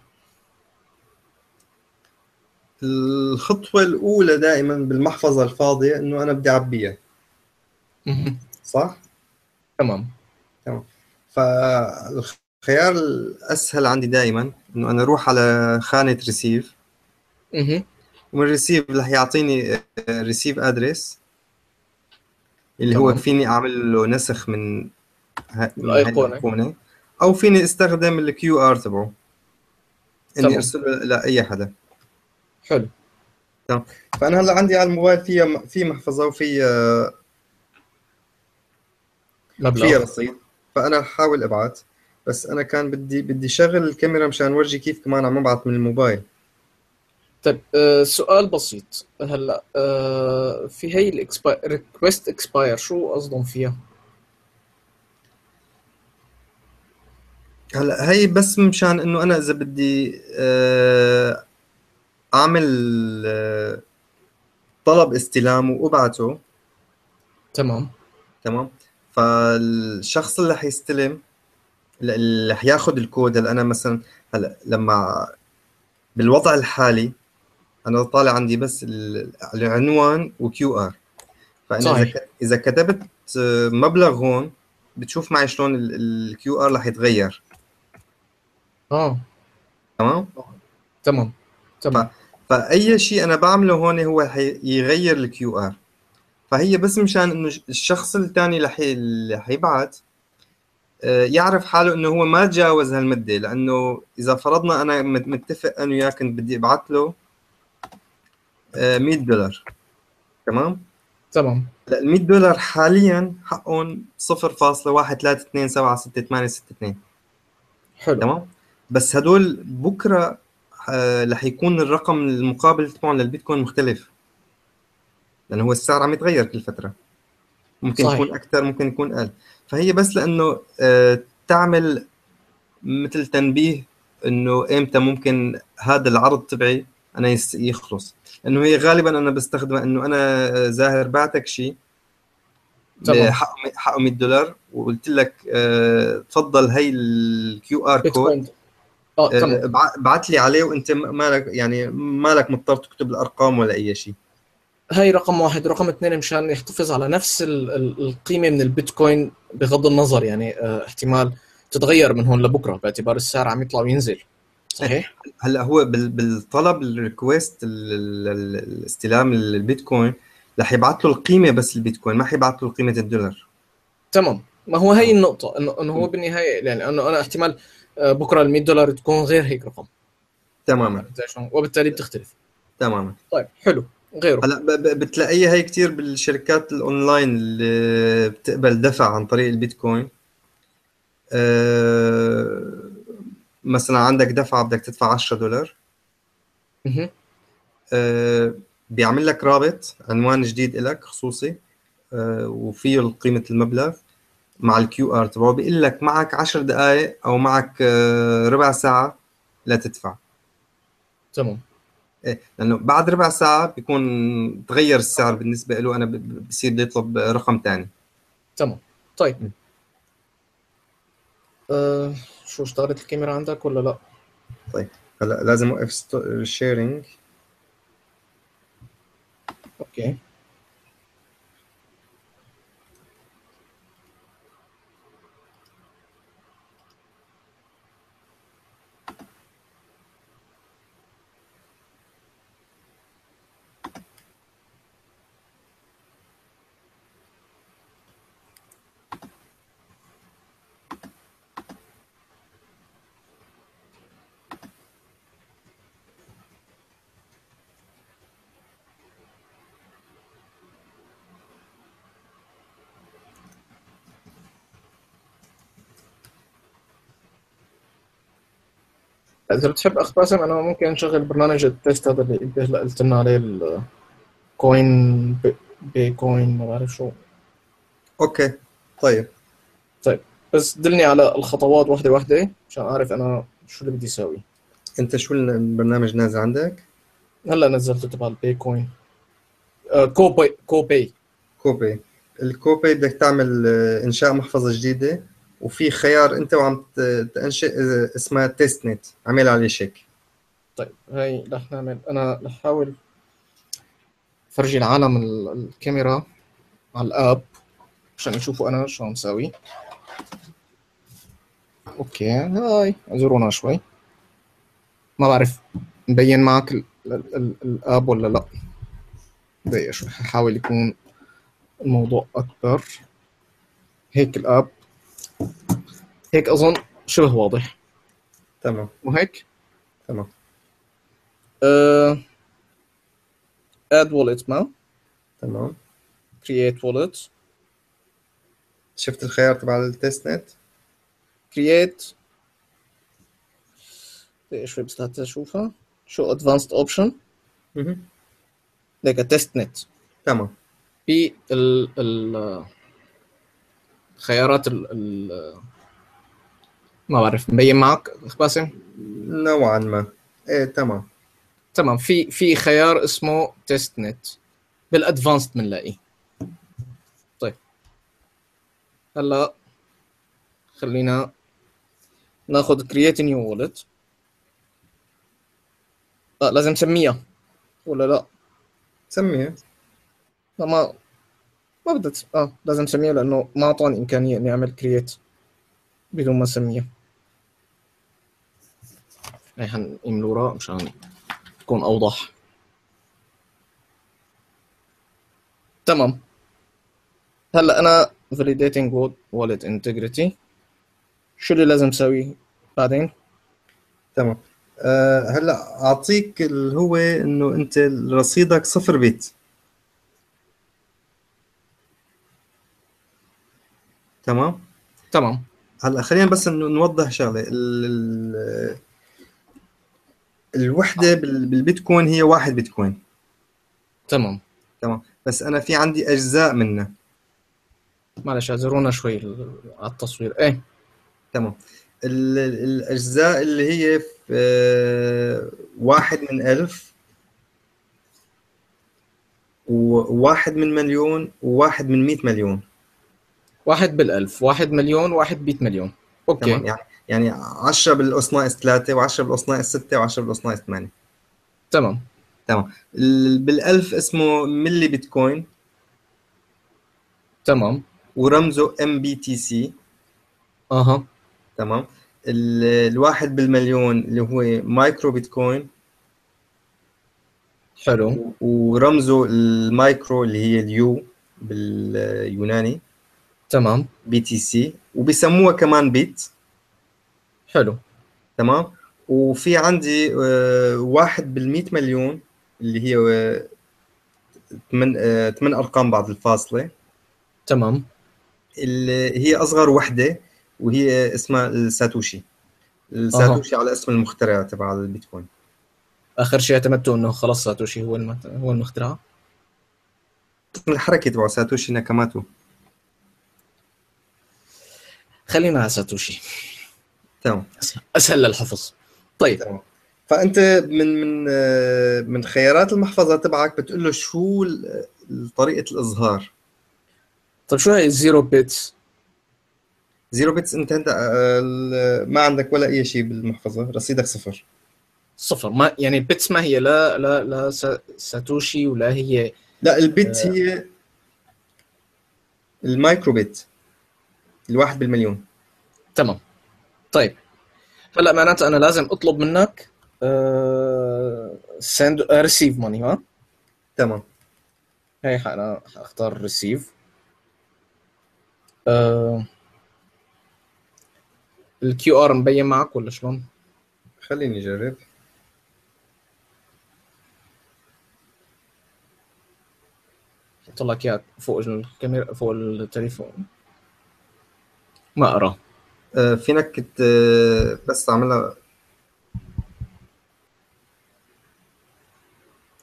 الخطوة الأولى دائما بالمحفظة الفاضية إنه أنا بدي أعبيها. مهم. صح؟ تمام. تمام. فالخيار الأسهل عندي دائما إنه أنا أروح على خانة ريسيف، مهم. ومن ريسيف رح يعطيني ريسيف أدرس اللي هو تمام. فيني أعمل له نسخ من هاي الايقونه. الأيقونة، أو فيني استخدم الكيو آر تبعه إني تمام. أرسله لأي حدا. حلو. تمام. فأنا هلا عندي على الموبايل في محفظة فيها مبلغ. رصيد. فأنا حاول أبعت، بس أنا كان بدي شغل الكاميرا مشان أورجي كيف كمان عم أبعت من الموبايل. طيب، سؤال بسيط هلا. في هي ريكوست اكسباير، شو قصدهم فيها؟ هلا هي بس مشان إنه أنا إذا بدي أعمل آه، طلب استلام وأبعته. تمام. تمام. فالشخص اللي حيستلم، اللي حياخد الكود، هلا أنا مثلا، هلا لما بالوضع الحالي أنا طالع عندي بس العنوان وكيو آر. فانا اذا صحيح. اذا كتبت مبلغ هون، بتشوف معي شلون الكيو ار رح يتغير. اه. تمام. تمام. ف تمام. فاي شيء انا بعمله هون هو يغير الكيو ار. فهي بس مشان انه الشخص الثاني اللي حيبعت يعرف حاله انه هو ما تجاوز هالمده، لانه اذا فرضنا انا متفق انا وياه كنت بدي ابعت له $100. تمام. تمام. ال $100 حاليا حقهم 0.132768262. حلو. تمام. بس هدول بكره رح يكون الرقم المقابل تبعهم للبيتكوين مختلف، لانه هو السعر عم يتغير كل فتره، ممكن صحيح. يكون اكثر ممكن يكون اقل. فهي بس لانه تعمل مثل تنبيه انه امتى ممكن هذا العرض تبعي انا يخلص. لانه هي غالبا انا بستخدمها انه انا زاهر بعتك شيء تمام. حقه $100، وقلت لك تفضل هي الكيو ار كود، بيتكوين. اه تمام. ابعت لي عليه، وانت مالك يعني مالك مضطر تكتب الارقام ولا اي شيء. هاي رقم واحد. رقم اثنين، مشان يحتفظ على نفس القيمة من البيتكوين، بغض النظر يعني احتمال تتغير من هون لبكرة باعتبار السعر عم يطلع وينزل. صحيح؟ هلا هو بالطلب الريكوست الاستلام البيتكوين رح يبعت له القيمه بس البيتكوين، ما حيبعت له قيمه الدولار. تمام. ما هو هاي تمام. النقطة، انه هو بالنهاية يعني انه انا احتمال بكرة ال $100 تكون غير هيك رقم. تماما. عرفت شلون؟ وبالتالي بتختلف. تماما. طيب حلو. غيره. هلا بتلاقيها هي كتير بالشركات الاونلاين اللي بتقبل دفع عن طريق البيتكوين. أه مثلا عندك دفعه بدك تدفع $10، مهم. أه بيعمل لك رابط عنوان جديد لك خصوصي، وفيه قيمه المبلغ مع الكيو ار تبعه، بيقول لك معك 10 دقائق او معك ربع ساعه لا تدفع. تمام. إيه، لانه بعد ربع ساعه بيكون تغير السعر بالنسبه له، انا بصير بدي يطلب رقم ثاني. تمام. طيب. أه شو اشتغلت الكاميرا عندك ولا لا؟ طيب. هلا لازم اوقف الشيرنج. اوكي. اذا بتحب اخ باسم انا ممكن نشغل برنامج التيست هذا اللي انت هلا قلت لنا عليه، الكوين بيكوين ما بعرف شو. اوكي طيب. طيب بس دلني على الخطوات واحدة واحدة عشان أعرف أنا شو اللي بدي أسوي. انت شو البرنامج نازل عندك؟ هلا نزلته تبع البيكوين. كوبي كوبي. كوبي. الكوبي بدك تعمل انشاء محفظة جديدة، وفي خيار انت وعم تنشئ اسمها تيست نت، عمل عليه شيك. طيب هاي رح نعمل، أنا رح أحاول فرجي العالم الكاميرا على الآب عشان يشوفوا أنا شو عم ساوي. أوكي هاي اعذرونا شوي، ما بعرف مبين معك الآب ولا لا. دقيقة شوي ححاول يكون الموضوع أكبر. هيك الآب، هيك أظن شبه واضح. تمام. وهيك تمام. uh, add wallet ما تمام. create wallet. شفت الخيار تبع التيست نت؟ create شوي بس لحتى اشوفها، شو advanced option. مهم. لك تيست نت تمام. في الخيارات ما بعرف مبين معك اخ باسم؟ نوعا ما. ايه تمام. تمام، في خيار اسمه تيست نت بالادفانسد بنلاقيه. طيب هلا خلينا ناخذ create new wallet. لازم نسميها ولا لا؟ سميه. لا ما بدها لازم اسميها لانه ما اعطاني امكانيه اني اعمل كرييت بدون ما اسميها. هي حنقيم لورا مشان تكون اوضح. تمام هلا انا validating wallet integrity. شو اللي لازم اسويه بعدين؟ تمام. هلا اعطيك اللي هو انه انت رصيدك 0 بيت. تمام. تمام هلا خلينا بس انه نوضح شغله. الوحده بالبيتكوين هي 1 بيتكوين. تمام. تمام. بس انا في عندي اجزاء منه. معلش اعذرونا شوي على التصوير. ايه تمام. الاجزاء اللي هي في 1 من 1000، و1 من 1,000,000، و1 من 100 مليون. 1 بالألف، 1 مليون، 1 ب100 مليون. تمام. اوكي يعني 10 بالأس 3، و10 بالأس 6، و10 بالأس 8. تمام. تمام. بالألف اسمه ملي بيتكوين، تمام ورمزه MBTC. اها تمام. الواحد بالمليون اللي هو مايكرو بيتكوين، حلو. ورمزه المايكرو اللي هي اليو باليوناني، تمام BTC، وبيسموها كمان بيت. حلو. تمام. وفي عندي 1 بالمئة مليون اللي هي 8 أرقام بعد الفاصلة، تمام اللي هي أصغر وحدة، وهي اسمها الساتوشي. اها الساتوشي على اسم المخترع تبع البيتكوين. اخر شيء اعتمدته انه خلص ساتوشي هو هو المخترع. اسم الحركة تبع ساتوشي ناكاماتو. خلينا على ساتوشي، تمام. اسهل للحفظ. طيب تمام. فأنت من خيارات المحفظة تبعك بتقول له شو طريقة الإظهار. طيب شو هي الزيرو بيتس؟ 0 بيتس. أنت ما عندك ولا أي شيء بالمحفظة، رصيدك 0. صفر، ما يعني بيتس ما هي لا ساتوشي ولا هي. لا، البت هي المايكرو بت، الواحد بالمليون. تمام. طيب هلا معناته انا لازم اطلب منك سند ريسيف ماني ها. تمام. هي انا حاختار ريسيف. الكيو ار مبين معك ولا شلون؟ خليني أجرب. حط لك اياه فوق الكاميرا فوق التليفون ما ارى. فينك بس تعملها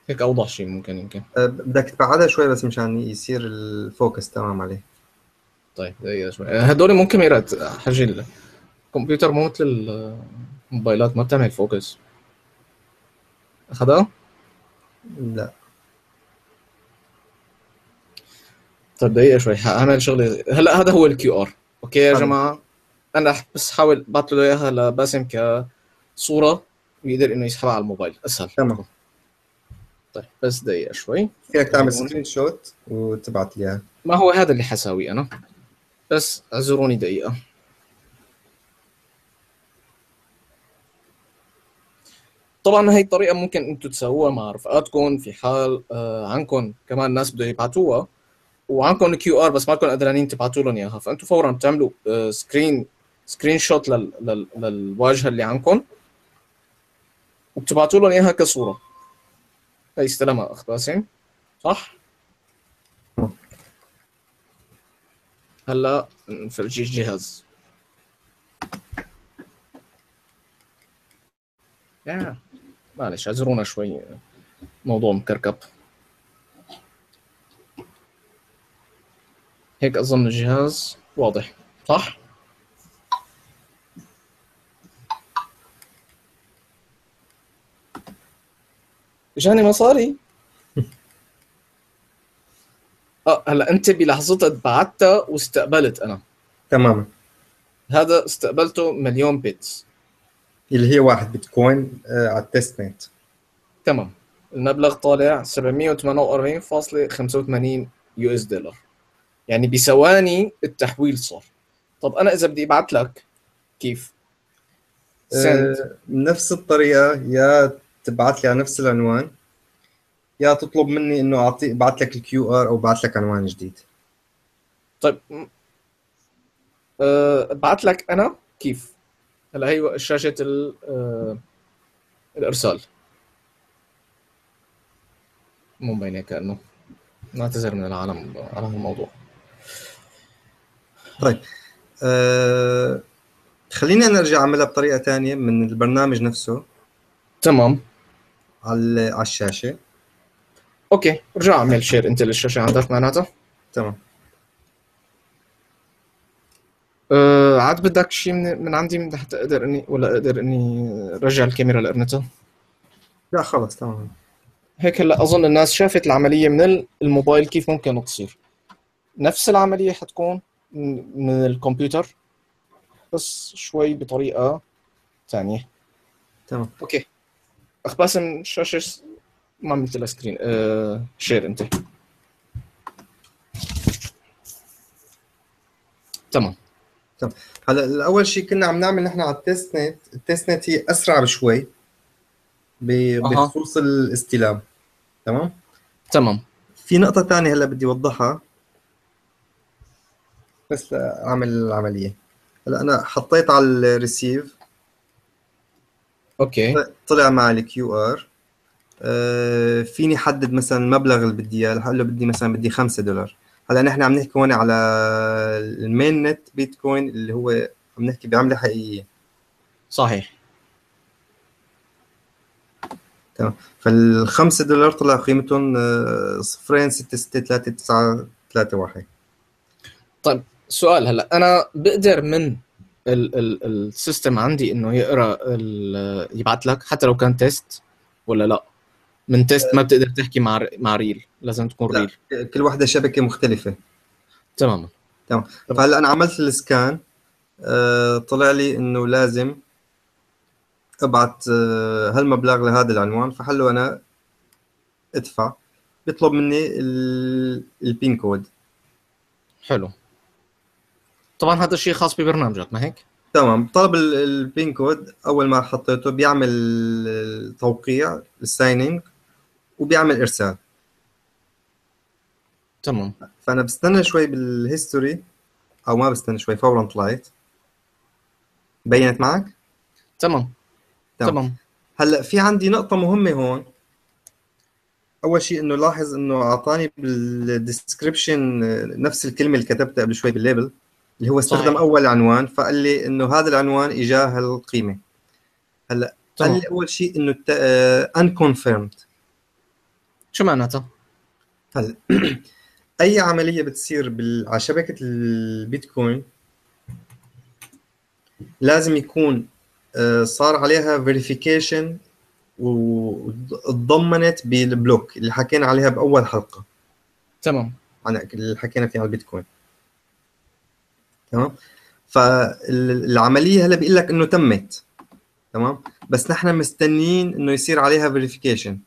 هيك اوضح شيء ممكن يمكن. بدك تبعدها شوي بس مشان يصير الفوكس تمام عليه. طيب دقيقة شوي، هدول مو كاميرات حجي. الكمبيوتر مو مثل الموبايلات ما بتعمل فوكس. اخذها. لا طيب دقيقة شوي، هعمل شغلة هلا. هذا هو الكيو ار. اوكي يا حلو جماعة، انا بس حاول بعت له اياها لباسم كصورة ويقدر انه يسحبها على الموبايل اسهل تمام. لكم. طيب بس دقيقة شوي، فيك تعمل اعذروني. سكرين شوت وتبعت لي اياها. ما هو هذا اللي حساوي انا، بس اعذروني دقيقة. طبعا هي الطريقة ممكن انتم تسووها مع رفقاتكم في حال عنكم كمان ناس بده يبعتوها وعنكم كيو ار بس مالكم قادرين تبعتوا لهم اياها، فانتم فورا بتعملوا سكرين شوت للواجهه اللي عنكم وبتبعتوا لهم اياها كصوره. هي استلمها اخ باسم، صح؟ هلا نفرجي الجهاز. يا معلش اعذرونا شوي، موضوع مكركب. هيك اظن الجهاز واضح، صح؟ اجاني مصاري. هلا انت بلحظتها بعتها واستقبلت انا. تماما. هذا استقبلته مليون بيتس. اللي هي 1 بيتكوين على التست نت. تمام. المبلغ طالع 748.85 يو اس دولار، يعني بثواني التحويل صار. طب انا اذا بدي ابعت لك كيف؟ سند. نفس الطريقة، يا تبعت لي على نفس العنوان يا تطلب مني انه اعطي ابعت لك الكيو ار او ابعت لك عنوان جديد. طيب ابعت لك انا كيف؟ هلا هي شاشة الارسال مو مبينة كأنه. نعتذر من العالم على هالموضوع. طيب خليني انا ارجع اعملها بطريقة تانية من البرنامج نفسه تمام. على الشاشة. اوكي ارجع اعمل شير انت للشاشة عندك معناتها. تمام. عاد بدك شيء من عندي من حتى اقدر اني ولا اقدر اني رجع الكاميرا لقرنتها. لا خلص تمام. هيك هلا اظن الناس شافت العمليه من الموبايل كيف ممكن تصير. نفس العمليه حتكون من الكمبيوتر بس شوي بطريقه ثانيه. تمام. اوكي اخ باسم الشاشه ما عملت لها سكرين شير انت. تمام. تمام. هلا اول شيء كنا عم نعمل نحن على التست نت، التست نت هي اسرع بشوي اها بخصوص الاستلام. تمام. تمام. في نقطة تانية هلا بدي اوضحها بس لاعمل العملية. هلا انا حطيت على الريسيف، اوكي طلع معي الكيو ار. فيني حدد مثلا المبلغ اللي بدي اياه، هقول له بدي مثلا بدي $5. هلا نحن عم نحكي هون على المين نت بيتكوين اللي هو عم نحكي بعملة حقيقية. صحيح. تمام. $5 طلع قيمتهم 0.663931. طيب سؤال، هلا انا بقدر من السيستم عندي انه يقرا يبعث لك حتى لو كان تيست ولا لا؟ من تيست ما بتقدر تحكي مع ريل، لازم تكون لا ريل. كل واحدة شبكة مختلفة. تماما. تمام. فهلا انا عملت السكان، طلع لي انه لازم ابعت هالمبلغ لهذا العنوان، فحلو انا ادفع، بيطلب مني البين كود. حلو. طبعا هذا الشيء خاص ببرنامجك ما هيك؟ تمام. طلب البين كود، اول ما حطيته بيعمل التوقيع السايننج وبيعمل ارسال. تمام. فانا بستنى شوي بالهيستوري، او ما بستنى شوي، فورا طلعت بينت معك. تمام. تمام. تمام. هلا في عندي نقطة مهمة هون. اول شيء انه لاحظ انه اعطاني بالديسكربشن نفس الكلمة اللي كتبتها قبل شوي بالليبل، اللي هو استخدم صحيح. اول عنوان، فقال لي انه هذا العنوان اجاه القيمة. هلا قال تمام. لي اول شيء انه unconfirmed. شو معناتها؟ هلا اي عمليه بتصير على شبكه البيتكوين لازم يكون صار عليها فيريفيكيشن وتضمنت بالبلوك اللي حكينا عليها باول حلقه تمام. عن اللي حكينا فيها على البيتكوين. تمام. فالعمليه هلا بيقول لك انه تمت. تمام. بس نحن مستنيين انه يصير عليها فيريفيكيشن.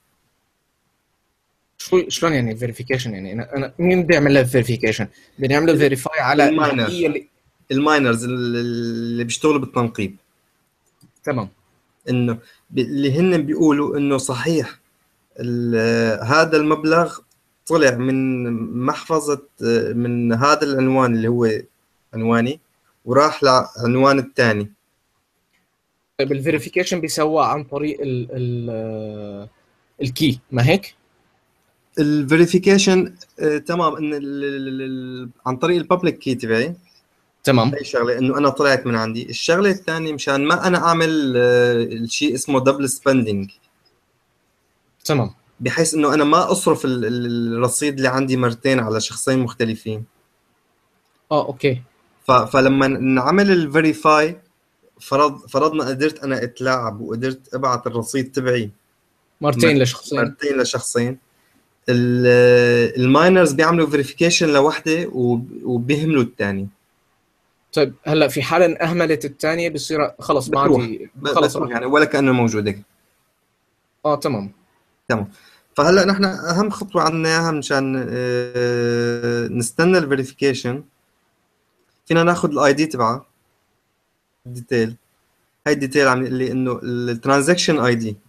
شلون يعني فيريفيكيشن؟ يعني انا مين بده يعمل لها فيريفيكيشن؟ بدي يعمل فيريفاي على الماينر، الكي اللي. الماينرز اللي بيشتغلوا بالتنقيب، تمام. انه اللي هن بيقولوا انه صحيح هذا المبلغ طلع من محفظة من هذا العنوان اللي هو عنواني وراح لعنوان الثاني. طيب الفيريفيكيشن بيسوى عن طريق ال الكي، ما هيك؟ الفيريفيكيشن تمام، ان عن طريق الببليك كي تبعي. تمام. هي شغله انه انا طلعت من عندي. الشغله الثانيه مشان ما انا اعمل شيء اسمه دبل سبندنج، تمام. بحيث انه انا ما اصرف الرصيد اللي عندي مرتين على شخصين مختلفين. اوكي. فلما نعمل الفيريفاي فرضنا قدرت انا اتلاعب وقدرت ابعت الرصيد تبعي مرتين لشخصين. مرتين لشخصين، الماينرز بيعملوا فيريفيكيشن لوحده وبيهملوا الثاني. طيب هلا في حال ان اهملت الثانيه بصير خلص ما بتروح عندي، خلص بتروح راح. يعني ولا كأنه موجودة. تمام. تمام. فهلا نحن اهم خطوه عندنا اياها مشان نستنى الفيريفيكيشن. فينا ناخذ الاي دي تبعها، الديتيل. هاي الديتيل عم يقول لي انه الترانزاكشن اي دي.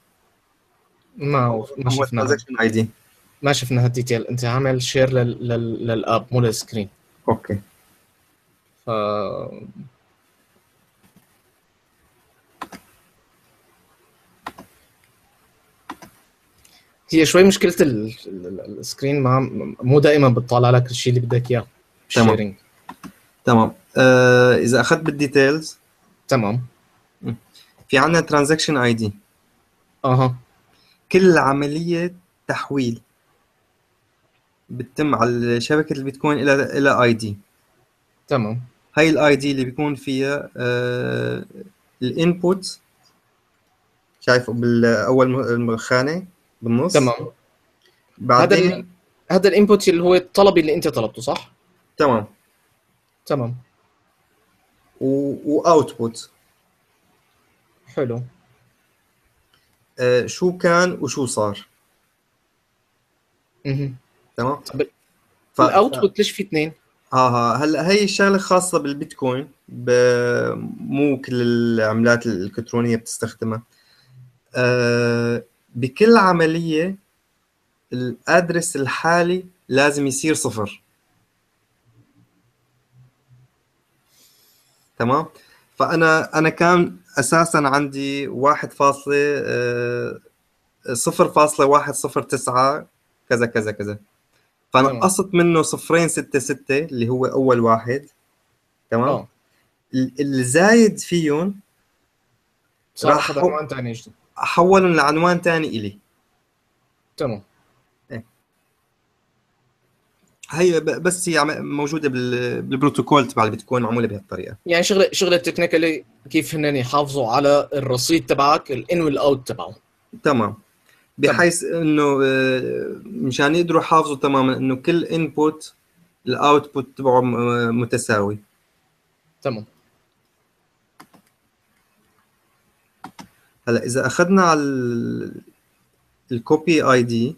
ما هو شفناها. الترانزاكشن اي دي. ما شفنا هالديتيل. انت عامل شير للاب مو للسكرين. اوكي. ف هي شوي مشكلة السكرين، مو دائما بتطلع لك الشيء اللي بدك اياه. تمام. الشيرنج. تمام. اذا اخذت بالديتيلز، تمام. في عندنا ترانزاكشن اي دي. اها. كل عمليه تحويل بتتم على شبكه البيتكوين الى اي دي. تمام. هاي الاي دي اللي بيكون فيها الانبوت، شايفه بالاول خانه بالنص. تمام. بعدين هذا الانبوت اللي هو الطلب اللي انت طلبته، صح؟ تمام. تمام. واوتبوت. حلو. شو كان وشو صار. اها. تمام. طب ف... الاوتبوت ليش في اثنين؟ هلا هي الشغله خاصه بالبيتكوين، مو كل العملات الالكترونيه بتستخدمها. بكل عمليه الادرس الحالي لازم يصير صفر. تمام. فانا كان اساسا عندي 0.109 كذا كذا كذا، فنقصت منه صفرين 6 اللي هو اول واحد. تمام. الزايد فيهم صار اخذ عنوان ثاني جديد، احولهم لعنوان ثاني الي. تمام. إيه. هي بس هي موجوده بالبروتوكول تبع البيتكوين، معموله بهالطريقه. يعني شغله تكنيكالي كيف هن يحافظوا على الرصيد تبعك، الان والاوت تبعه. تمام. بحيث انه مشان يقدروا يحافظوا تماما انه كل انبوت الاوتبوت تبعه متساوي. تمام. هلا اذا اخذنا على الكوبي اي دي،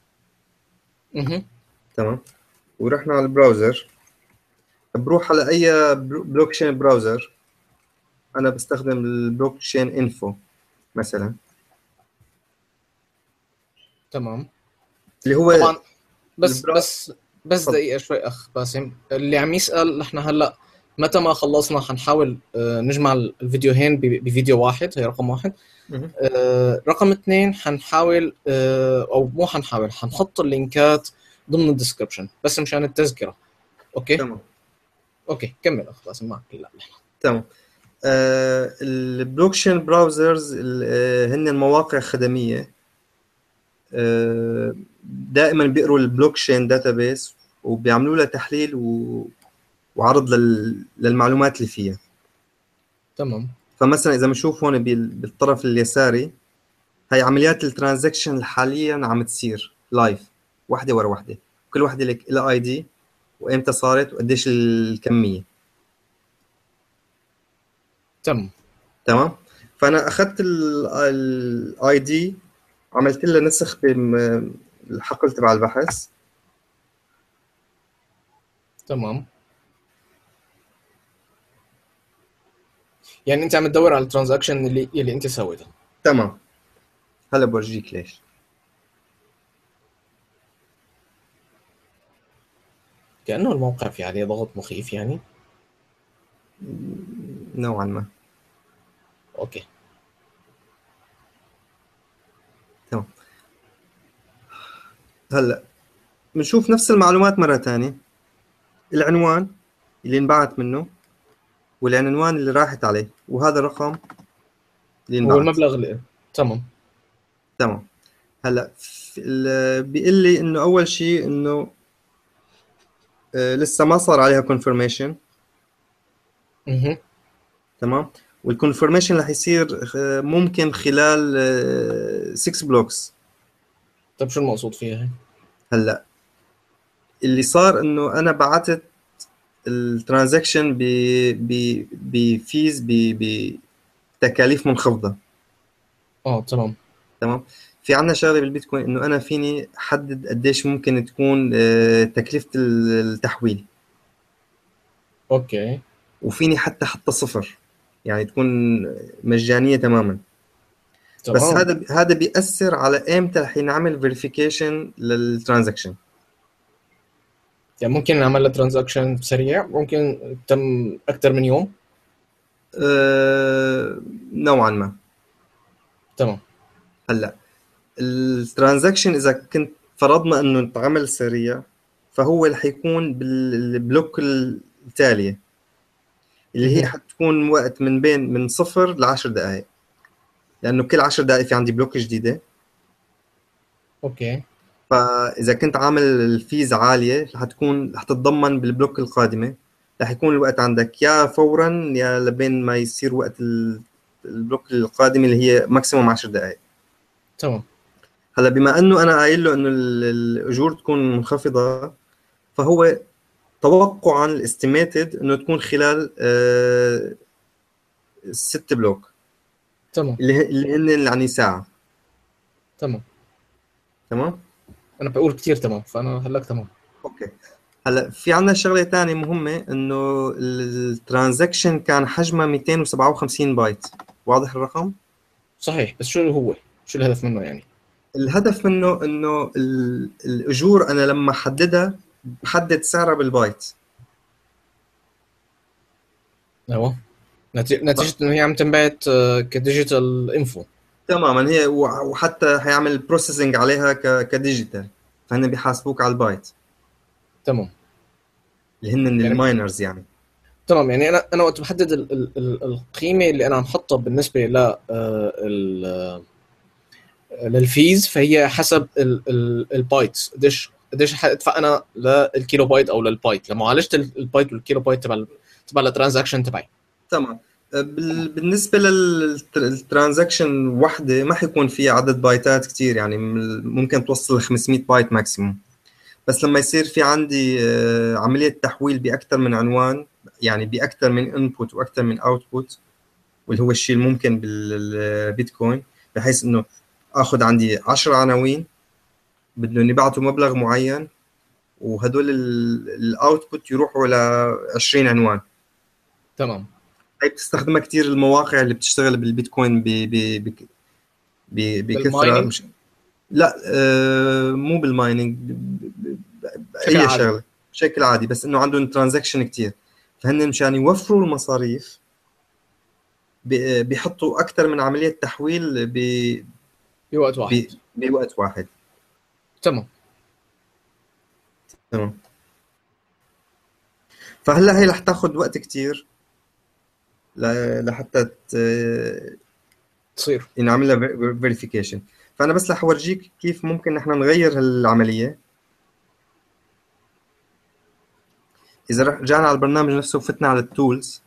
تمام، ورحنا على البراوزر، بروح على اي بلوك تشين براوزر. انا بستخدم البلوك تشين انفو مثلا. تمام. اللي هو طبعا بس دقيقة شوي أخ باسم، اللي عم يسأل نحن هلأ متى ما خلصنا حنحاول نجمع الفيديوهين بفيديو واحد. هي رقم واحد. رقم اثنين حنحاول أو مو حنحاول، حنحط اللينكات ضمن الديسكربشن بس مشان التذكرة. أوكي. تمام. أوكي كمل أخ باسم، معك. لا تمام. البلوكشين براوزرز هن المواقع الخدمية. دائما بيقروا البلوك تشين داتابيس وبيعملوا لها تحليل وعرض للمعلومات اللي فيها. تمام. فمثلا اذا بنشوف هون بالطرف اليساري، هي عمليات الترانزاكشن حاليا عم تصير لايف واحده ورا واحده، كل واحده لك لها اي دي وامتى صارت وقديش الكميه. تمام. فانا اخذت الاي دي، عملت له نسخ بالحقل تبع البحث. تمام. يعني انت عم تدور على الترانزاكشن اللي انت سويتها. تمام. هلا بورجيك ليش. كأنه الموقع في عليه ضغط مخيف يعني. نوعا ما. اوكي. تمام. هلا بنشوف نفس المعلومات مرة تانية، العنوان اللي انبعت منه والعنوان اللي راحت عليه وهذا الرقم اللي هو انبعت. المبلغ اللي تمام. تمام. هلا بيقول لي انه اول شيء انه لسه ما صار عليها confirmation. تمام. والكونفرميشن رح يصير ممكن خلال 6 بلوكس. طيب شو المقصود فيها هي؟ هلا اللي صار انه انا بعثت الترانزاكشن بفيز بتكاليف منخفضه. تمام. تمام. في عندنا شغله بالبيتكوين انه انا فيني احدد قديش ممكن تكون تكلفه التحويل. اوكي. وفيني حتى صفر، يعني تكون مجانيه تماما. بس تمام. هذا بيأثر على امتى رح ينعمل فيريفيكيشن للترانزاكشن. يعني ممكن نعمل له ترانزاكشن سريع، ممكن تم اكثر من يوم. نوعا ما. تمام. هلا الترانزاكشن اذا كنت فرضنا انه اتعمل سريع، فهو رح يكون بالبلوك التالية اللي هي حتكون وقت من 0 ل10 دقائق، لانه كل 10 دقائق في عندي بلوك جديدة. اوكي. فاذا كنت عامل الفيز عالية رح تتضمن بالبلوك القادمة، رح يكون الوقت عندك يا فورا يا لبين ما يصير وقت البلوك القادمة اللي هي ماكسيموم 10 دقائق. تمام. هلا بما انه انا قايل له انه الاجور تكون منخفضه، فهو توقعا الاستيميتد انه تكون خلال 6 بلوك تمام. اللي هن يعني ساعه. تمام. تمام. انا بقول كتير تمام، فانا هلك تمام. اوكي. هلا في عندنا شغله ثانيه مهمه، انه الترانزاكشن كان حجمها 257 بايت. واضح الرقم؟ صحيح، بس شو هو؟ شو الهدف منه يعني؟ الهدف منه انه الاجور انا لما احددها بحدد سعرها بالبايت. ايوه. نتيجة انه هي عم تنبعت كديجيتال انفو. تماما. هي وحتى هيعمل بروسيسنج عليها كديجيتال، فهن بيحاسبوك على البايت تمام. اللي هن يعني الماينرز يعني. تمام، يعني انا وقت بحدد القيمه اللي انا عم حطها بالنسبه ل للفيز، فهي حسب البايتس. قديش حادفع انا للكيلو بايت او للبايت لمعالجه البايت والكيلو بايت تبع الترانزاكشن تبعي. تمام. بالنسبة للترانزاكشن وحدة ما حيكون فيها عدد بايتات كتير، يعني ممكن توصل ل 500 بايت ماكسيموم. بس لما يصير في عندي عملية تحويل بأكثر من عنوان، يعني بأكثر من انبوت وأكثر من اوتبوت، واللي هو الشيء الممكن بالبيتكوين، بحيث انه اخذ عندي 10 عناوين بدهم يبعثوا مبلغ معين، وهدول الاوتبوت يروحوا ل 20 عنوان. تمام. هي بتستخدمها كتير المواقع اللي بتشتغل بالبيتكوين بكثرة. بالمايننج. لا مو بالمايننج، بشكل اي عادي. شغله بشكل عادي، بس انه عندهم ترانزاكشن كتير، فهن مشان يوفروا المصاريف بيحطوا اكثر من عمليه تحويل بوقت واحد. بوقت واحد. تمام. تمام. فهلا هي رح تاخذ وقت كتير لحتى تصير. ينعمل لها فيريفيكيشن. فانا بس رح اورجيك كيف ممكن نحن نغير هالعمليه. اذا رجعنا على البرنامج نفسه وفتنا على التولز،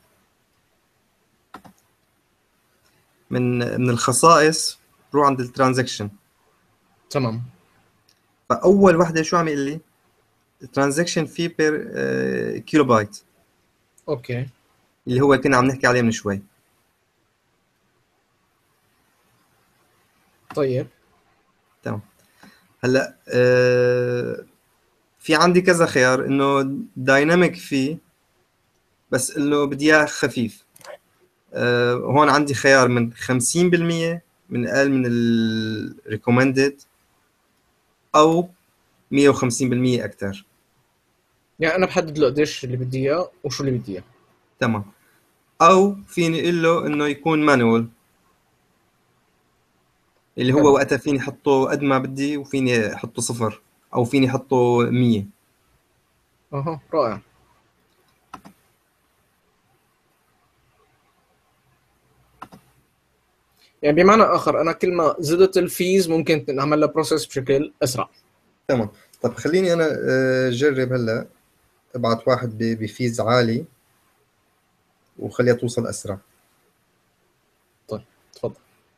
من الخصائص روح عند الترانزكشن. تمام. فاول وحده شو عم يقول لي؟ الترانزكشن في بير كيلو بايت، اوكي. اللي هو كنا عم نحكي عليه من شوي. طيب. تمام. هلا في عندي كذا خيار، انه دايناميك فيه، بس انه بدي اياه خفيف. هون عندي خيار من 50%، من اقل من الريكومندد، او 150% اكثر. يعني انا بحدد له قديش اللي بدي اياه وشو اللي بدي اياه. تمام. او فيني اقول له انه يكون مانوال، اللي هو حلو. وقتها فيني احطه قد ما بدي، وفيني احطه صفر، او فيني احطه 100. اها، رائع. يعني بمعنى اخر انا كل ما زدت الفيز ممكن نعمل لها بروسيس بشكل اسرع. تمام. طب خليني انا جرب هلا، ابعت واحد بفيز عالي وخليها توصل اسرع. طيب، تفضل.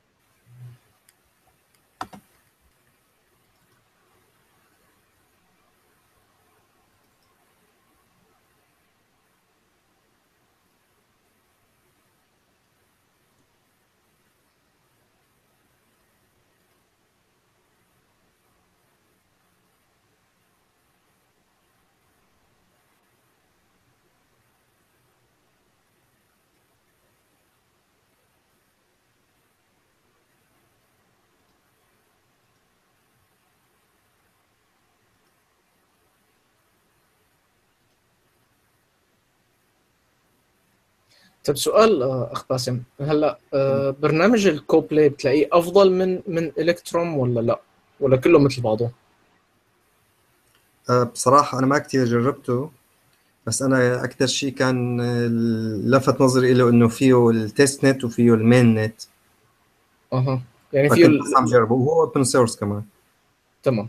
طيب سؤال، اخ باسم، هلا برنامج الكوبلاي بتلاقيه افضل من الكتروم ولا لا؟ ولا كله مثل بعضه؟ بصراحة أنا ما كتير جربته، بس أنا أكتر شيء كان لفت نظري له إنه فيه التيست نت وفيه المين نت. اها، يعني فيه فكنت بس عم جربه، وهو اوبن سورس كمان. تمام.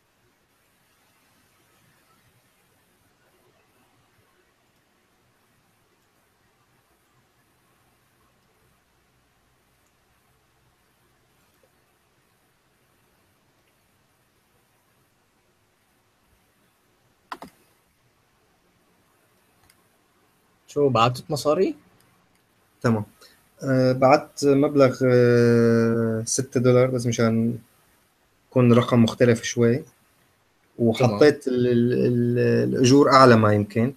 شو بعتت مصاري؟ تمام. بعت مبلغ $6 بس مشان يكون رقم مختلف شوي، تمام. وحطيت الأجور أعلى ما يمكن،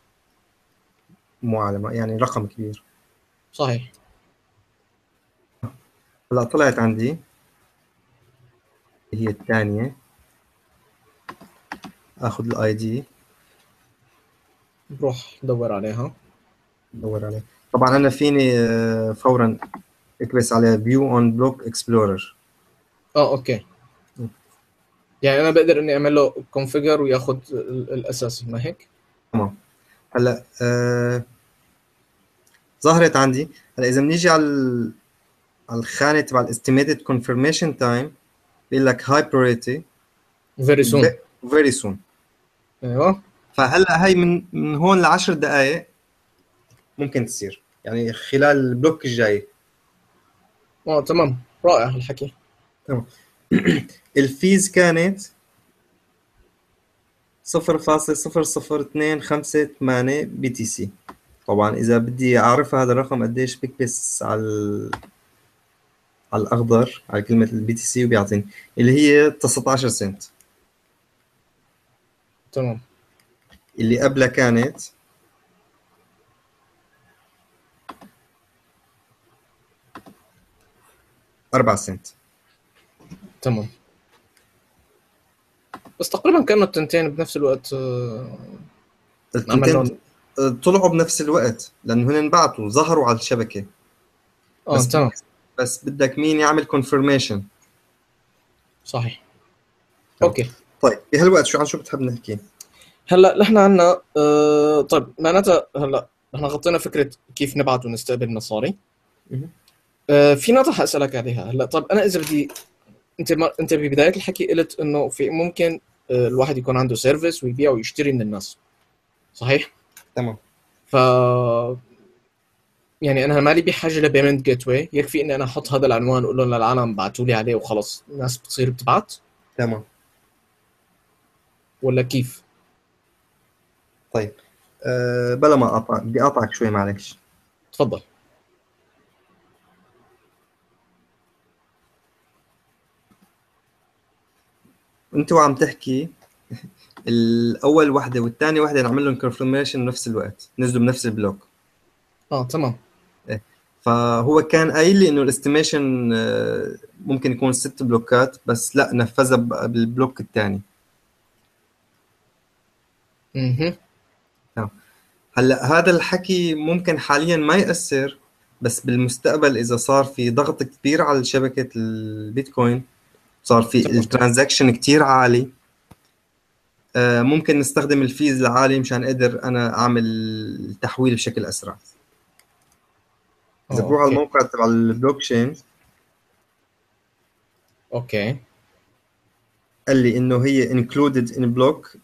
مو أعلى ما يعني رقم كبير. صحيح. هلا طلعت عندي، هي الثانية. آخذ الآي دي، بروح دور عليها. دور عليه. طبعا أنا فيني فورا اكبس على فيو اون بلوك اكسبلورر. اوكي. يعني انا بقدر اني اعمل له كونفيجر وياخذ الاساسي، ما هيك؟ تمام. هلا ظهرت عندي. هلا اذا بنيجي على الخانه تبع الاستيميتد كونفirmation تايم، بيقول لك هاي priority فيري سون. very soon. ايوه. فهلا هي من هون ل10 دقائق ممكن تصير، يعني خلال البلوك الجاي. تمام، رائع الحكي. تمام. الفيز كانت 0.00258 بي تي سي. طبعا اذا بدي اعرف هذا الرقم قديش، بكبس على الاخضر على كلمه البي تي سي وبيعطيني اللي هي 19 سنت. تمام. اللي قبلها كانت 4 سنت. تمام. بس تقريبا كانوا التنتين بنفس الوقت نعمل التنتين لهم. طلعوا بنفس الوقت، لانه هن انبعتوا ظهروا على الشبكه. بس تمام. بس بدك مين يعمل كونفirmation. صحيح. تمام. اوكي. طيب بهالوقت شو عن شو بتحب نحكي؟ هلا نحن عنا طيب معناتها هلا نحن غطينا فكره كيف نبعت ونستقبل مصاري. مهم. في نقطه حاسالك عليها هلا. طيب انا اذا بدي انت ببدايه الحكي قلت انه في ممكن الواحد يكون عنده سيرفيس ويبيع ويشتري من الناس، صحيح؟ تمام. ف يعني انا مالي بحاجه لبيمنت جيت واي، يكفي اني انا احط هذا العنوان واقول لهم للعالم ابعتوا لي عليه وخلص الناس بتصير بتبعت، تمام. ولا كيف؟ طيب، بلا ما أقطع، بدي أقطعك شوي معلش. تفضل. أنت وعم تحكي الأول وحدة والثاني وحدة نعمل لهم كونفirmation بنفس الوقت، نزلوا بنفس البلوك. تمام. إيه. فهو كان قايل لي إنه الاستيميشن ممكن يكون 6 بلوكات، بس لا، نفذها بالبلوك الثاني. اها. هلا هذا الحكي ممكن حاليا ما يأثر، بس بالمستقبل إذا صار في ضغط كبير على شبكة البيتكوين، صار في تمام. الترانزاكشن كتير عالي، ممكن نستخدم الفيز العالي مشان اقدر انا اعمل التحويل بشكل اسرع. اذا بروح على اوكي. الموقع تبع البلوك تشين، اوكي. قال لي انه هي included in block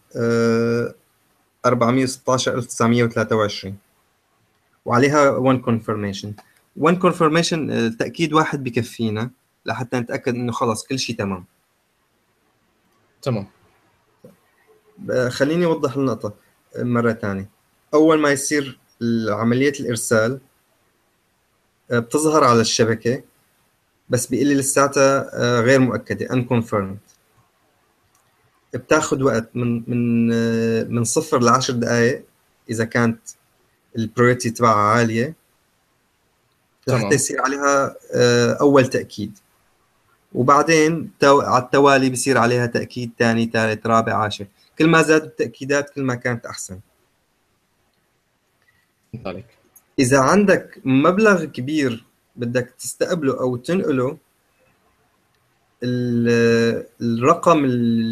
416923، وعليها one confirmation. one confirmation تأكيد واحد بكفينا لحتى نتأكد انه خلص كل شيء تمام. تمام. خليني اوضح النقطة مرة تانية. اول ما يصير عملية الارسال بتظهر على الشبكة، بس بيقول لي لساتها غير مؤكدة unconfirmed. بتاخد وقت من 0 ل10 دقائق إذا كانت البريوريتي تبعها عالية، لحتى تمام. يصير عليها أول تأكيد، وبعدين على التوالي بصير عليها تأكيد تاني ثالث رابع عاشر. كل ما زادوا التأكيدات كل ما كانت أحسن. فهمت عليك. إذا عندك مبلغ كبير بدك تستقبله أو تنقله، الرقم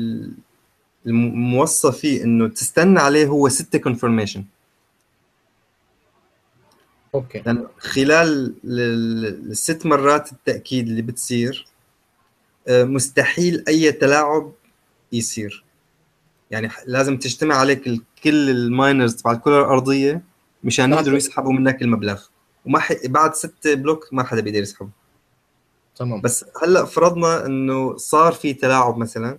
الموصى فيه انه تستنى عليه هو 6 confirmation. اوكي. يعني خلال ال6 مرات التأكيد اللي بتصير مستحيل أي تلاعب يصير. يعني لازم تجتمع عليك كل الماينرز تبع الكرة الأرضية مشان يقدروا لحظة. يسحبوا منك المبلغ، وما بعد 6 بلوك ما حدا بيقدر يسحبه. تمام. بس هلا فرضنا انه صار في تلاعب مثلا،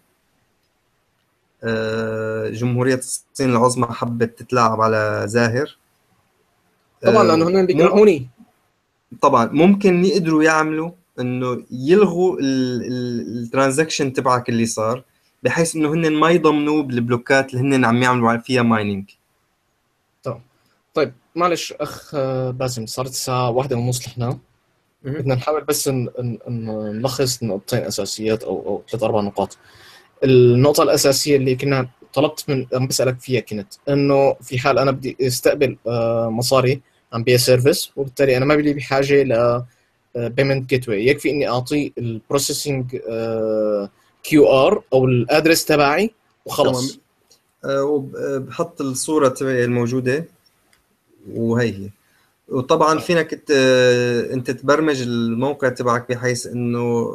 جمهورية الصين العظمى حبت تتلاعب على زاهر، طبعا لانه هن مو بيكرهوني. طبعا ممكن يقدروا يعملوا انه يلغوا الترانزاكشن تبعك اللي صار، بحيث انه هن ما يضمنوا بالبلوكات اللي هن عم يعملوا فيها مايننج. تمام. طيب معلش اخ باسم، صارت الساعة 1:30 نحن بدنا نحاول بس نلخص نقطتين اساسيات او 3 4 نقاط. النقطة الأساسية اللي كنا طلبت من عم بسألك فيها كنت إنه في حال أنا بدي استقبل مصاري عن بيع سيرفيس، وبالتالي أنا ما بلي بحاجة ل بيمنت جيت واي، يكفي إني أعطيه البروسيسنج كيو ار أو الأدرس تبعي تمام. وخلص. وبحط الصورة تبعي الموجودة، وهي وطبعا صح. فينك انت تبرمج الموقع تبعك بحيث انه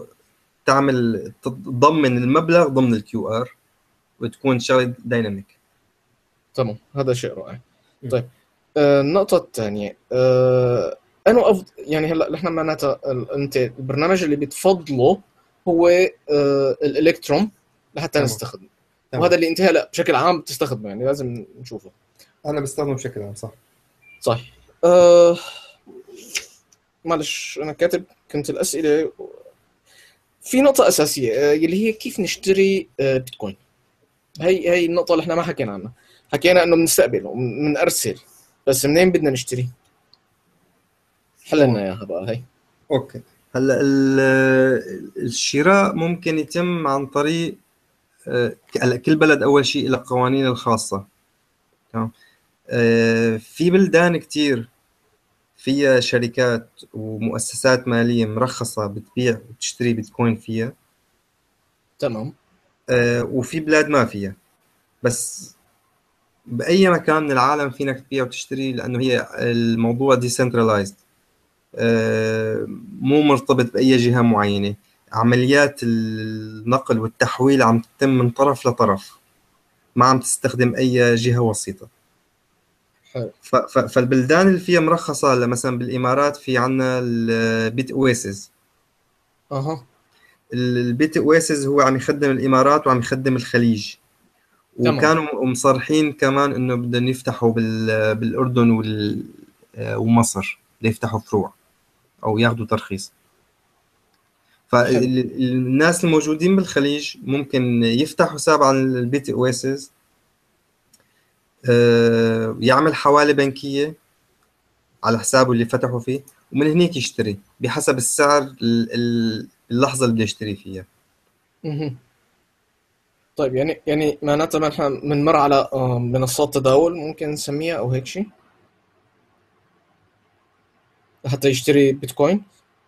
تضمن المبلغ ضمن الكيو ار، وتكون شغله دايناميك. تمام، هذا شيء رائع. طيب النقطة الثانية أنا يعني هلا نحن معناتها أنت البرنامج اللي بتفضله هو الإلكتروم لحتى تمام. نستخدمه، تمام. وهذا اللي أنت هلا بشكل عام بتستخدمه، يعني لازم نشوفه. انا بستخدمه بشكل عام، صح. صح. معلش أنا كاتب كنت الأسئلة في نقطة أساسية اللي هي كيف نشتري بيتكوين. هي النقطة اللي احنا ما حكينا عنها. حكينا إنه بنستقبل وبنرسل، بس منين بدنا نشتري؟ حللنا تمام. إياها بقى هي. اوكي. هلا الشراء ممكن يتم عن طريق هلا كل بلد اول شيء له قوانين الخاصه. تمام. في بلدان كتير فيها شركات ومؤسسات ماليه مرخصه بتبيع وتشتري بيتكوين فيها، تمام. وفي بلاد ما فيها. بس بأي مكان من العالم فينك تبيع وتشتري، لأنه هي الموضوع decentralized، مو مرتبط بأي جهة معينة. عمليات النقل والتحويل عم تتم من طرف لطرف، ما عم تستخدم أي جهة وسيطة. حلو. فالبلدان اللي فيها مرخصة، مثلا بالإمارات في عنا البيت أويسز. اها. البيت أويسز هو عم يخدم الإمارات وعم يخدم الخليج، تمام. وكانوا مصرحين كمان إنه بدهم يفتحوا بالأردن ومصر، ليفتحوا فروع أو ياخذوا ترخيص. حلو. فالناس الموجودين بالخليج ممكن يفتح حساب على البيت أويسز، يعمل حوالة بنكية على حسابه اللي فتحوا فيه، ومن هنيك يشتري بحسب السعر اللحظة اللي بده يشتري فيها. مهم. طيب، يعني معناتها نحن بنمر على منصات تداول ممكن نسميها او هيك شيء حتى يشتري بيتكوين.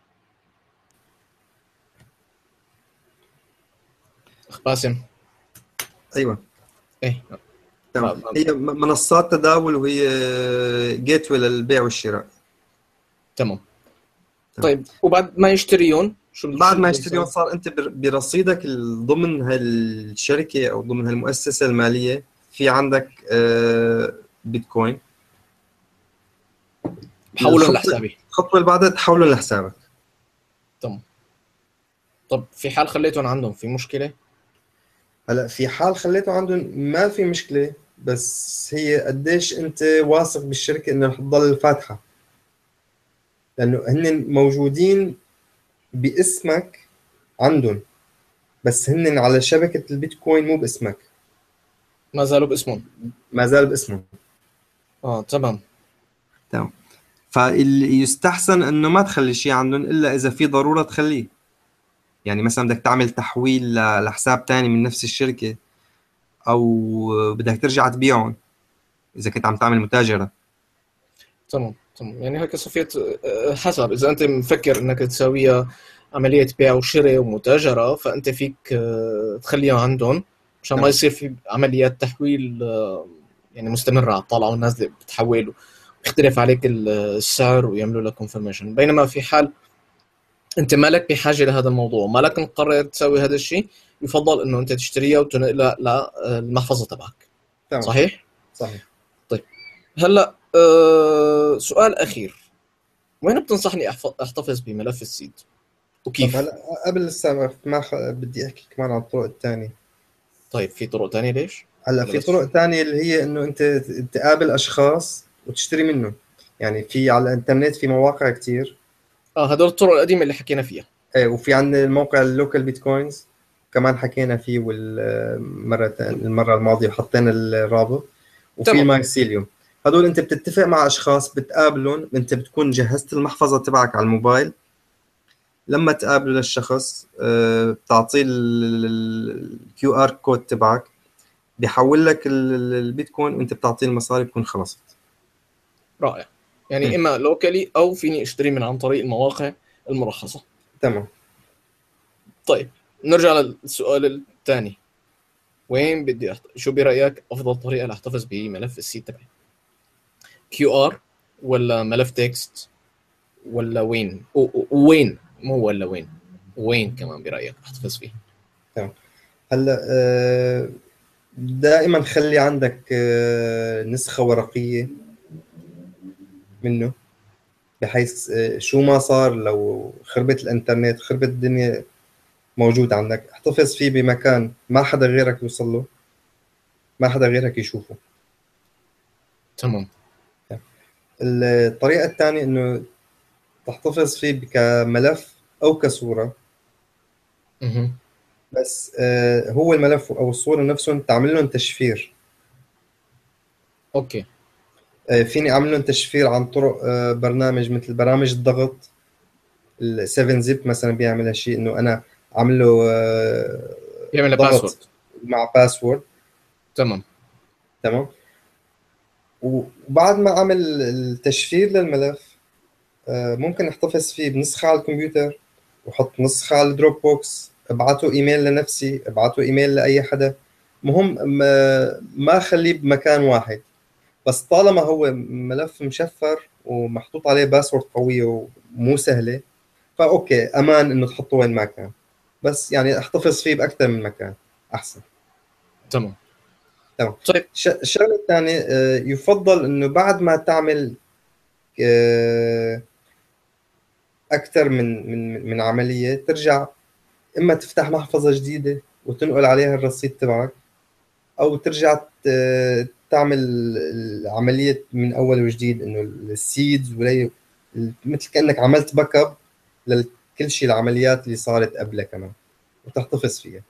اخ باسم. أيوة، ايه. تمام. ما ما هي منصات تداول، وهي جيت واي للبيع والشراء. تمام. تمام. طيب، وبعد ما يشتريون شو بعد اللي ما بده يشتريهم يسوي؟ صار انت برصيدك ضمن هالشركه او ضمن هالمؤسسه الماليه، في عندك بيتكوين. بحولهم لحسابي. الخطوه اللي بعدها تحولهم لحسابك. تمام. طب في حال خليتهم عندهم في مشكلة؟ هلا في حال خليته عندهم ما في مشكله، بس هي قديش انت واثق بالشركه انه رح تضل فاتحه، لانه هن موجودين باسمك عندهم، بس هن على شبكه البيتكوين مو باسمك، ما زالوا باسمهم. ما زال باسمهم. اه، تمام. تمام. فاللي يستحسن انه ما تخلي شيء عندهم الا اذا في ضروره تخليه. يعني مثلا بدك تعمل تحويل لحساب تاني من نفس الشركه، او بدك ترجع تبيعهم اذا كنت عم تعمل متاجره. تمام. تمام. يعني هيك صفيت حسب اذا انت مفكر انك تسويها عملية بيع وشراء ومتاجرة، فانت فيك تخليها عندهم عشان ما تمام. يصير في عمليات تحويل يعني مستمرة على الطالعة والنازلة، بتحول ويختلف عليك السعر ويعملوا لك كونفرميشن. بينما في حال انت مالك بحاجة لهذا الموضوع ومالك مقرر تسوي هذا الشيء، يفضل انه انت تشتريها وتنقلها للمحفظة تبعك. تمام. صحيح؟ صحيح. طيب. هلا سؤال اخير. وين بتنصحني احتفظ بملف السيد طب وكيف؟ هلا قبل لسه بدي احكي كمان عن الطرق الثانيه. طيب، في طرق تانية ليش؟ هلا ولا في بس؟ طرق ثانيه اللي هي انه انت تقابل اشخاص وتشتري منهم. يعني في على الانترنت في مواقع كتير. هدول الطرق القديمة اللي حكينا فيها. ايه، وفي عندنا الموقع اللوكال بيتكوينز كمان حكينا فيه المره الماضيه وحطينا الرابط. وفي تمام. المايسيليوم. هدول انت بتتفق مع اشخاص بتقابلهم، انت بتكون جهزت المحفظه تبعك على الموبايل. لما تقابله للشخص بتعطيه الكيو ار كود تبعك، بيحول لك البيتكوين وانت بتعطيه المصاري بتكون خلصت. رائع. م. يعني اما لوكالي او فيني اشتري من عن طريق المواقع المرخصة. تمام. طيب، نرجع للسؤال الثاني. وين بدي شو برأيك افضل طريقة لاحتفظ بملف السي تبعي؟ كيو ار ولا ملف تكست ولا وين وين؟ مو ولا وين، وين كمان برأيك احتفظ فيه؟ تمام. هلا دائما خلي عندك نسخة ورقية منه، بحيث شو ما صار لو خربت الانترنت خربت الدنيا، موجود عندك، احتفظ فيه بمكان ما حدا غيرك يوصل له، ما حدا غيرك يشوفه. تمام. الطريقة الثانية انه تحتفظ فيه كملف او كصورة. اها. بس هو الملف او الصورة نفسهم تعمل لهم تشفير. اوكي. فيني اعمل لهم تشفير عن طرق برنامج مثل برامج الضغط. ال7 زيب مثلا بيعمل هالشيء، انه انا عامل له يعمل باسورد. ضغط مع باسورد. تمام. تمام. وبعد ما اعمل التشفير للملف، ممكن احتفظ فيه بنسخة على الكمبيوتر، وحط نسخة على الدروب بوكس، ابعته ايميل لنفسي، ابعته ايميل لاي حدا. مهم ما اخليه بمكان واحد، بس طالما هو ملف مشفر ومحطوط عليه باسورد قوية ومو سهلة، فأوكي أمان إنه تحطه وين ما كان. بس يعني احتفظ فيه باكثر من مكان احسن. تمام. تمام. طيب. الشغله الثانيه، يفضل انه بعد ما تعمل آه، اكثر من عمليه، ترجع اما تفتح محفظه جديده وتنقل عليها الرصيد تبعك، او ترجع تعمل العمليه من اول وجديد، انه السيدز مثل كانك عملت باك اب لكل شيء، العمليات اللي صارت قبلها كمان، وتحتفظ فيها.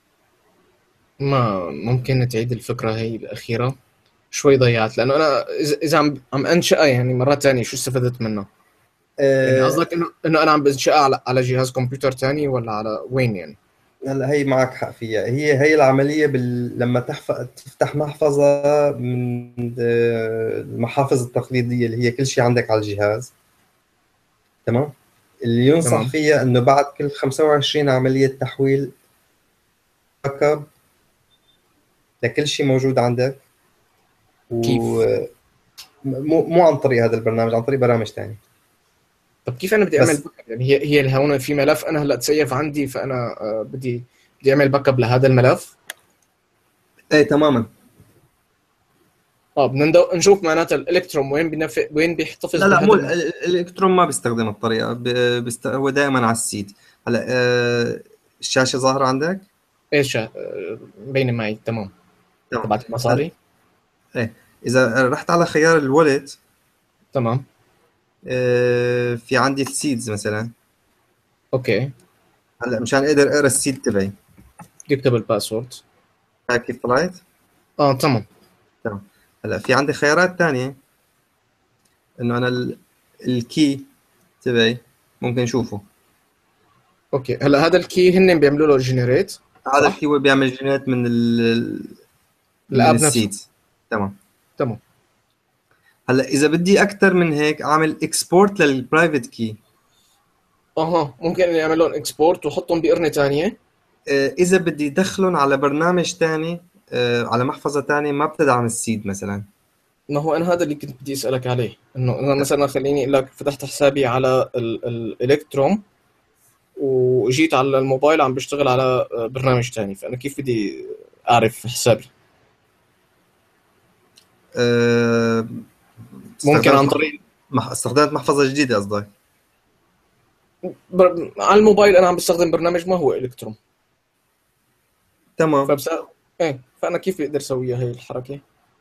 ما ممكن تعيد الفكرة هي الأخيرة؟ شوي ضيعت، لأنه أنا إذا عم أنشأ يعني مرة تانية، شو استفدت منه؟ يعني أه قصدك إنه أنا عم بنشأ على جهاز كمبيوتر تاني، ولا على وين يعني؟ هلا هي معك حق فيها، هي العمليه لما تفتح محفظه من المحافظ التقليديه اللي هي كل شيء عندك على الجهاز. تمام. اللي ينصح تمام. فيها انه بعد كل 25 عمليه تحويل، باك اب لكل شيء موجود عندك، كيف؟ ومو مو عن طريق هذا البرنامج، عن طريق برامج تانية. طب كيف أنا بدي أعمل بس باك اب؟ يعني هي هون في ملف أنا هلا تسيف عندي، فأنا بدي أعمل باك اب لهذا الملف. ايه تماما. بدنا نشوف معناتها الإلكتروم وين بيحتفظ لا مو بهذا الالكترون ما بيستخدم الطريقه، هو دائما على السيد. هلا الشاشه ظاهره عندك؟ إيش مبينة معي؟ تمام. تمام. تبعت هلا المصاري. ايه، اذا رحت على خيار الوالت، تمام. في عندي السيدز مثلا. أوكي. هلا مشان اقدر اقرا السيد تبعي، بدي أكتب الباسورد. هاي كيف طلعت؟ تمام. تمام. هلا في عندي خيارات تانية، انه انا الكي تبعي ممكن اشوفه. اوكي، هلا هذا الكي هن بيعملوا له جنريت، هذا صح؟ الكي هو بيعمل جينات من الاب نفسه. السيدز. تمام. تمام. هلا اذا بدي اكثر من هيك اعمل اكسبورت للبرايفت كي. اها، ممكن اني اعمل لهم اكسبورت واحطهم بقرنه ثانيه. اذا بدي ادخلهم على برنامج تاني، على محفظة تانية ما بتدعم السيد مثلا. ما هو انا هذا اللي كنت بدي اسالك عليه، انه انا مثلا خليني اقول لك فتحت حسابي على الالكتروم، وجيت على الموبايل عم بشتغل على برنامج ثاني، فانا كيف بدي اعرف حسابي؟ آه، ممكن استخدمت عن طريق استخدمت محفظة جديدة قصدك؟ على الموبايل انا عم بستخدم برنامج ما هو الكتروم. تمام. فبس ايه، فانا كيف بقدر اسويها هي الحركه؟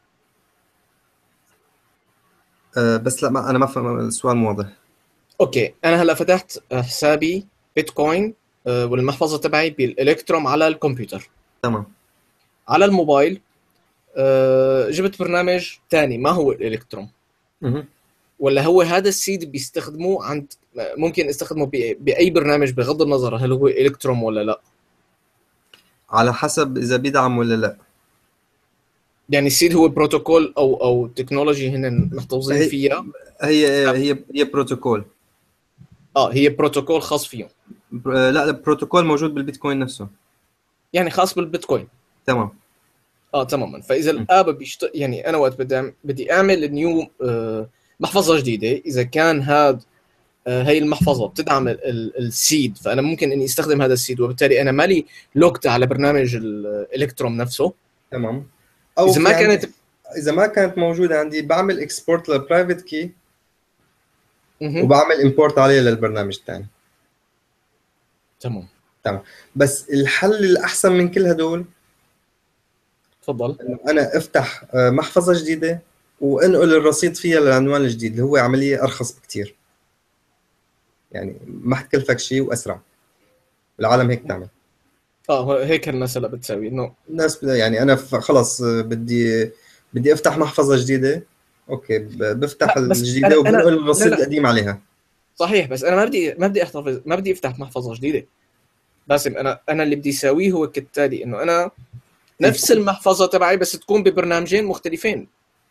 بس لا، ما انا ما فهم السؤال مو واضح. اوكي، انا هلا فتحت حسابي بيتكوين، والمحفظه تبعي بالالكتروم على الكمبيوتر. تمام. على الموبايل جبت برنامج تاني ما هو الالكتروم، مهم. ولا هو هذا السيد بيستخدموه عند، ممكن استخدمه باي برنامج بغض النظر هل هو الكتروم ولا لا؟ على حسب اذا بيدعم ولا لا. يعني السيد هو بروتوكول او تكنولوجي هن محتفظين هي فيها. هي هي بروتوكول. هي بروتوكول خاص فيهم. لا، البروتوكول موجود بالبيتكوين نفسه. يعني خاص بالبيتكوين. تمام. تماما. فاذا م. الاب يعني انا وقت بدي اعمل نيو محفظه جديده، اذا كان هاي المحفظه بتدعم السيد، فانا ممكن اني استخدم هذا السيد، وبالتالي انا مالي لوكت على برنامج الالكتروم نفسه. تمام. او اذا في ما كانت. عندي، اذا ما كانت موجودة عندي بعمل اكسبورت للبرايفت كي، مه. وبعمل امبورت عليه للبرنامج الثاني. تمام. تمام. بس الحل الاحسن من كل هدول، تفضل. انه انا افتح محفظة جديدة وانقل الرصيد فيها للعنوان الجديد، اللي هو عملية ارخص بكتير، يعني ما حتكلفك شيء واسرع. العالم هيك تعمل. هيك الناس هلا بتسوي انه. الناس يعني انا خلص بدي افتح محفظة جديدة، اوكي، بفتح لا بس الجديدة انا وبنقل لا الرصيد لا، القديم عليها. صحيح، بس انا ما بدي احتفظ، ما بدي افتح محفظه جديده. باسم، انا اللي بدي اسويه هو كالتالي، انه انا نفس يكون المحفظه تبعي بس تكون ببرنامجين مختلفين.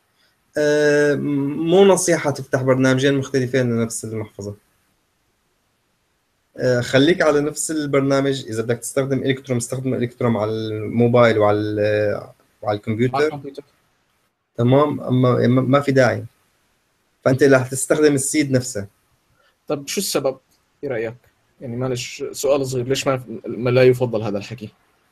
مو نصيحة تفتح برنامجين مختلفين لنفس المحفظة. خليك على نفس البرنامج، إذا بدك تستخدم إلكتروم استخدم إلكتروم على الموبايل وعلى على الكمبيوتر. الكمبيوتر. تمام. أما ما في داعي، فأنت اللي رح تستخدم السيد نفسه. طب شو السبب؟ ايه رايك؟ يعني معلش سؤال صغير، ليش ما لا يفضل هذا الحكي؟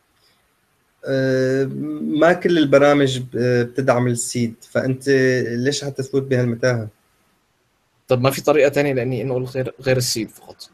ما كل البرامج بتدعم السيد، فانت ليش حتى تفوت بهالمتاهه؟ طب ما في طريقة تانية لاني انه غير السيد فقط؟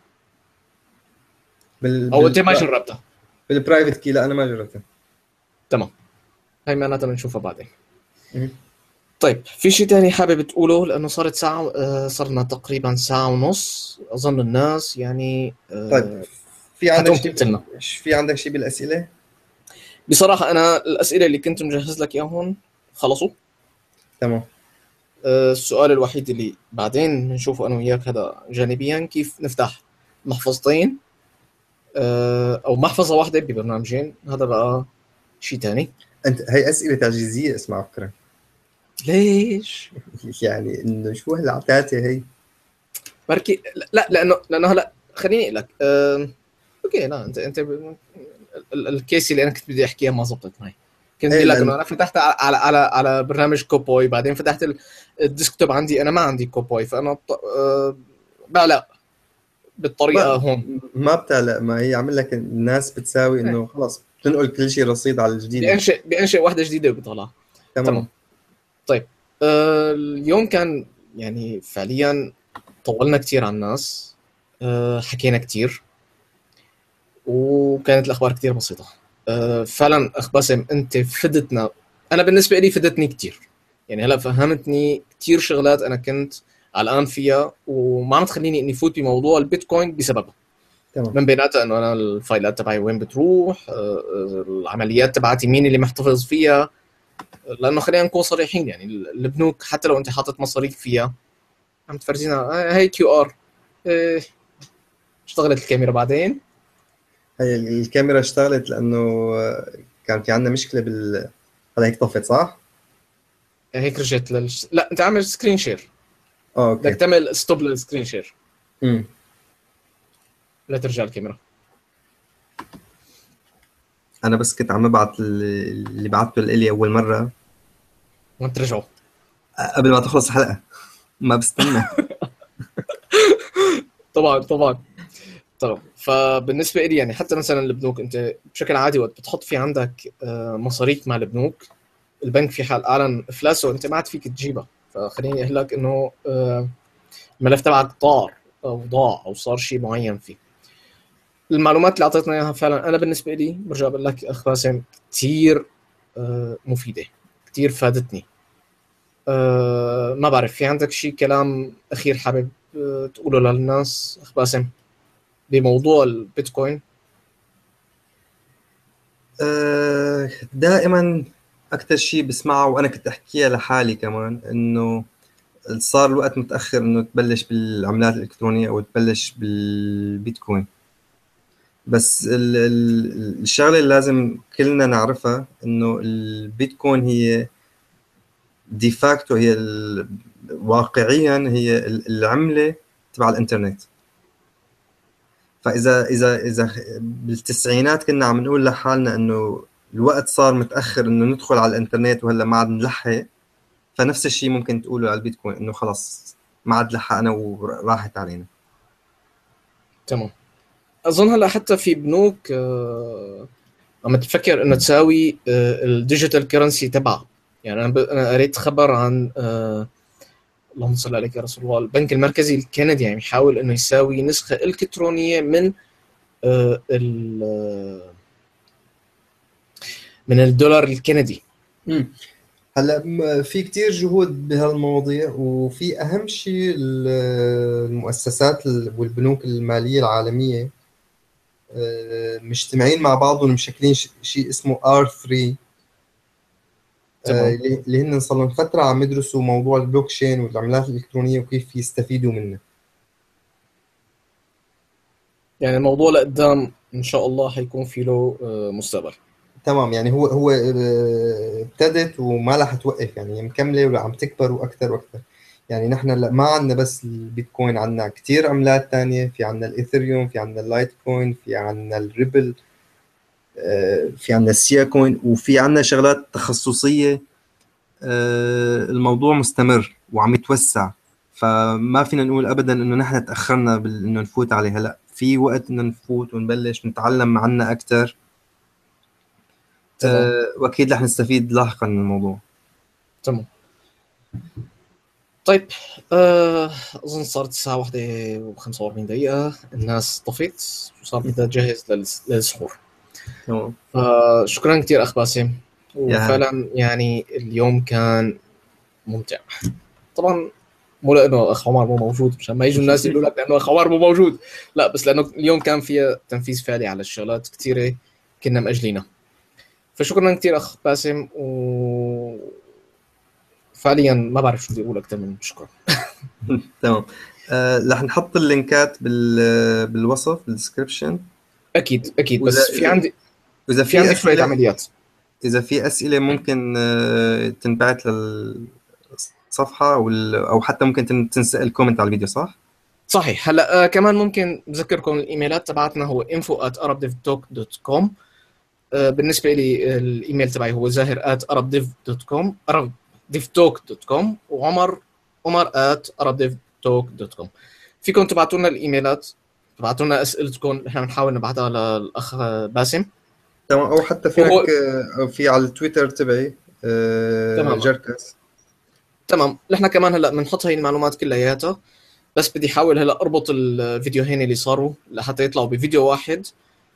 بال او بال انت ما جربتها؟ بالبرايفت كي لا، انا ما جربتها. تمام، هاي معناتها بنشوفها بعدين. مهم. طيب في شيء تاني حابب تقوله؟ لانه صارت ساعة، صرنا تقريبا ساعة ونص، اظن الناس يعني طيب، في عندك حتقوم شيء تقتلنا. في عندك شيء بالاسئله؟ بصراحة انا الاسئلة اللي كنت مجهز لك اياهم خلصوا. تمام. السؤال الوحيد اللي بعدين نشوفه انا وياك هذا جانبيا، كيف نفتح محفظتين او محفظة واحدة ببرنامجين، هذا بقى شيء تاني. انت هي اسئله تعجيزيه اسمع فكره. ليش؟ يعني انه شو هالعتاتة هي؟ بركي لا، لانه هلا خليني اقول لك اوكي. لا انت الكيس اللي انا كنت بدي احكيها ما زبطت معي. كنت ايه بدي لك انه لان انا فتحت على برنامج كوبوي، بعدين فتحت الديسكتوب عندي، انا ما عندي كوبوي، فانا بعلق بالطريقه ما هون. ما بتعلق، ما هي عامل لك الناس بتساوي إيه. انه خلص بتنقل كل شيء رصيد على الجديده. بانشئ واحده جديده وبطلع. تمام. تمام. طيب اليوم كان يعني فعليا طولنا كتير على الناس، حكينا كتير، وكانت الاخبار كتير بسيطه. فعلا اخ باسم انت فدتنا، انا بالنسبه لي فدتني كتير. يعني هلا فهمتني كتير شغلات انا كنت علقان فيها، وما عم تخليني اني فوت بموضوع البيتكوين بسببها. تمام. من بيناتها انه انا الفايلات تبعي وين بتروح، العمليات تبعتي مين اللي محتفظ فيها. لانه خلينا نكون صريحين، يعني البنوك حتى لو انت حاطط مصاريف فيها عم تفرجينا هي كيو ار. اشتغلت الكاميرا بعدين. هي الكاميرا اشتغلت لانه كان في عندنا مشكله هذا هيك طفت صح؟ هيك رجعت لا انت عامل سكرين شير، اه بدك اوكي. تعمل ستوب للسكرين شير امم لا ترجع الكاميرا. انا بس كنت عم ببعت اللي بعثته لإلي اول مره وانت ترجعه. قبل ما تخلص الحلقه، ما بستنى. طبعا طبعا. طبعا فبالنسبه لي يعني حتى مثلا البنوك، انت بشكل عادي وقت بتحط في عندك مصاريف مع البنوك، البنك في حال اعلن افلاسه انت ما عاد فيك تجيبها. فخليني اقول لك انه الملف تبعك طار او ضاع او صار شيء معين فيه. المعلومات اللي اعطيتنا اياها فعلا انا بالنسبه لي برجع بقول لك اخ باسم كثير مفيده، كثير فادتني. ما بعرف في عندك شيء كلام اخير حابب تقوله للناس اخ باسم بموضوع البيتكوين؟ دائما اكثر شيء بسمعه، وانا كنت احكيها لحالي كمان، انه صار الوقت متاخر انه تبلش بالعملات الالكترونيه او تبلش بالبيتكوين. بس الشغله اللي لازم كلنا نعرفها انه البيتكوين هي ديفاكتو، هي واقعيا هي العمله تبع الانترنت. فاذا بالتسعينات كنا عم نقول لحالنا انه الوقت صار متاخر انه ندخل على الانترنت وهلا ما عاد نلحق، فنفس الشيء ممكن تقوله على البيتكوين، انه خلص ما عاد لحقنا وراحت علينا. تمام. اظن هلا حتى في بنوك عم تفكر انه تساوي الديجيتال كرنسي تبعها. يعني انا قريت خبر عن اللهم صل عليك يا رسول الله، البنك المركزي الكندي يعني يحاول انه يساوي نسخه الكترونيه من من الدولار الكندي. مم. هلا في كتير جهود بهالمواضيع، وفي أهم شيء المؤسسات والبنوك المالية العالمية مجتمعين مع بعضهم مشكلين شيء اسمه R3، تمام. اللي هن صار لهم فترة عم يدرسوا موضوع البلوك تشين والعملات الإلكترونية وكيف يستفيدوا منها. يعني الموضوع لقدام ان شاء الله حيكون في له مستقبل. تمام، يعني هو ابتدت وما راح توقف، يعني هي مكملة وعم تكبر وأكثر وأكثر. يعني نحن ما عندنا بس البيتكوين، عندنا كتير عملات تانية، في عندنا الإيثريوم، في عندنا اللايت كوين، في عندنا الريبل، في عندنا السيا كوين، وفي عندنا شغلات تخصصية. الموضوع مستمر وعم يتوسع، فما فينا نقول أبدا إنه نحن تأخرنا بإنه نفوت عليها، لا، في وقت إنه نفوت ونبلش نتعلم عنها أكتر. تمام. وأكيد رح نستفيد لاحقا من الموضوع. تمام. طيب، أظن صارت الساعة 1:45 دقيقة، الناس طفت وصار بدها تجهز للسحور. تمام. شكرا كتير أخ باسم، يا هلا. وفعلا يعني اليوم كان ممتع. طبعا مو لأنه أخ عمر مو موجود مشان ما يجوا الناس يقولوا لك لأنه أخ عمر مو موجود، لا، بس لأنه اليوم كان فيها تنفيذ فعلي على الشغلات كتيرة كنا مأجلينها. فشكرا كتير أخ باسم، فعليا ما بعرف شو بدي أقول أكثر من شكرا. تمام. رح نحط اللينكات بالوصف بالدسكربشن. أكيد أكيد، وإذا بس إذا في في عندي شوية أسئلة عمليات. إذا في أسئلة ممكن تنبعت للصفحة أو حتى ممكن تنسأل كومنت على الفيديو، صح؟ صحيح. هلا كمان ممكن بذكركم الايميلات تبعتنا هو info@arabdevtalk.com. بالنسبه لي الايميل تبعي هو zahir@arabdev.com arabdevtalk.com، وعمر عمر@arabdevtalk.com. فيكم تبعتوا لنا الايميلات، تبعتوا لنا اسئلتكم، نحن بنحاول نبعثها للاخ باسم. تمام. أو حتى وهو فينك في على التويتر تبعي تماما. جركس. تمام، نحن كمان هلا بنحط هي المعلومات كلياتها، بس بدي احاول هلا اربط الفيديوهين اللي صاروا لحتى يطلعوا بفيديو واحد.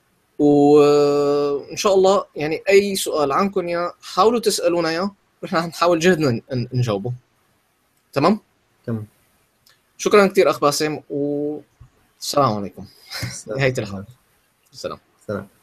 وان شاء الله يعني اي سؤال عندكم يا حاولوا تسالونا اياه، ونحن حنحاول جهدنا نجاوبه. تمام. تمام. شكرا كثير اخ باسم، والسلام عليكم. نهايه الحلقه. سلام. السلام. سلام.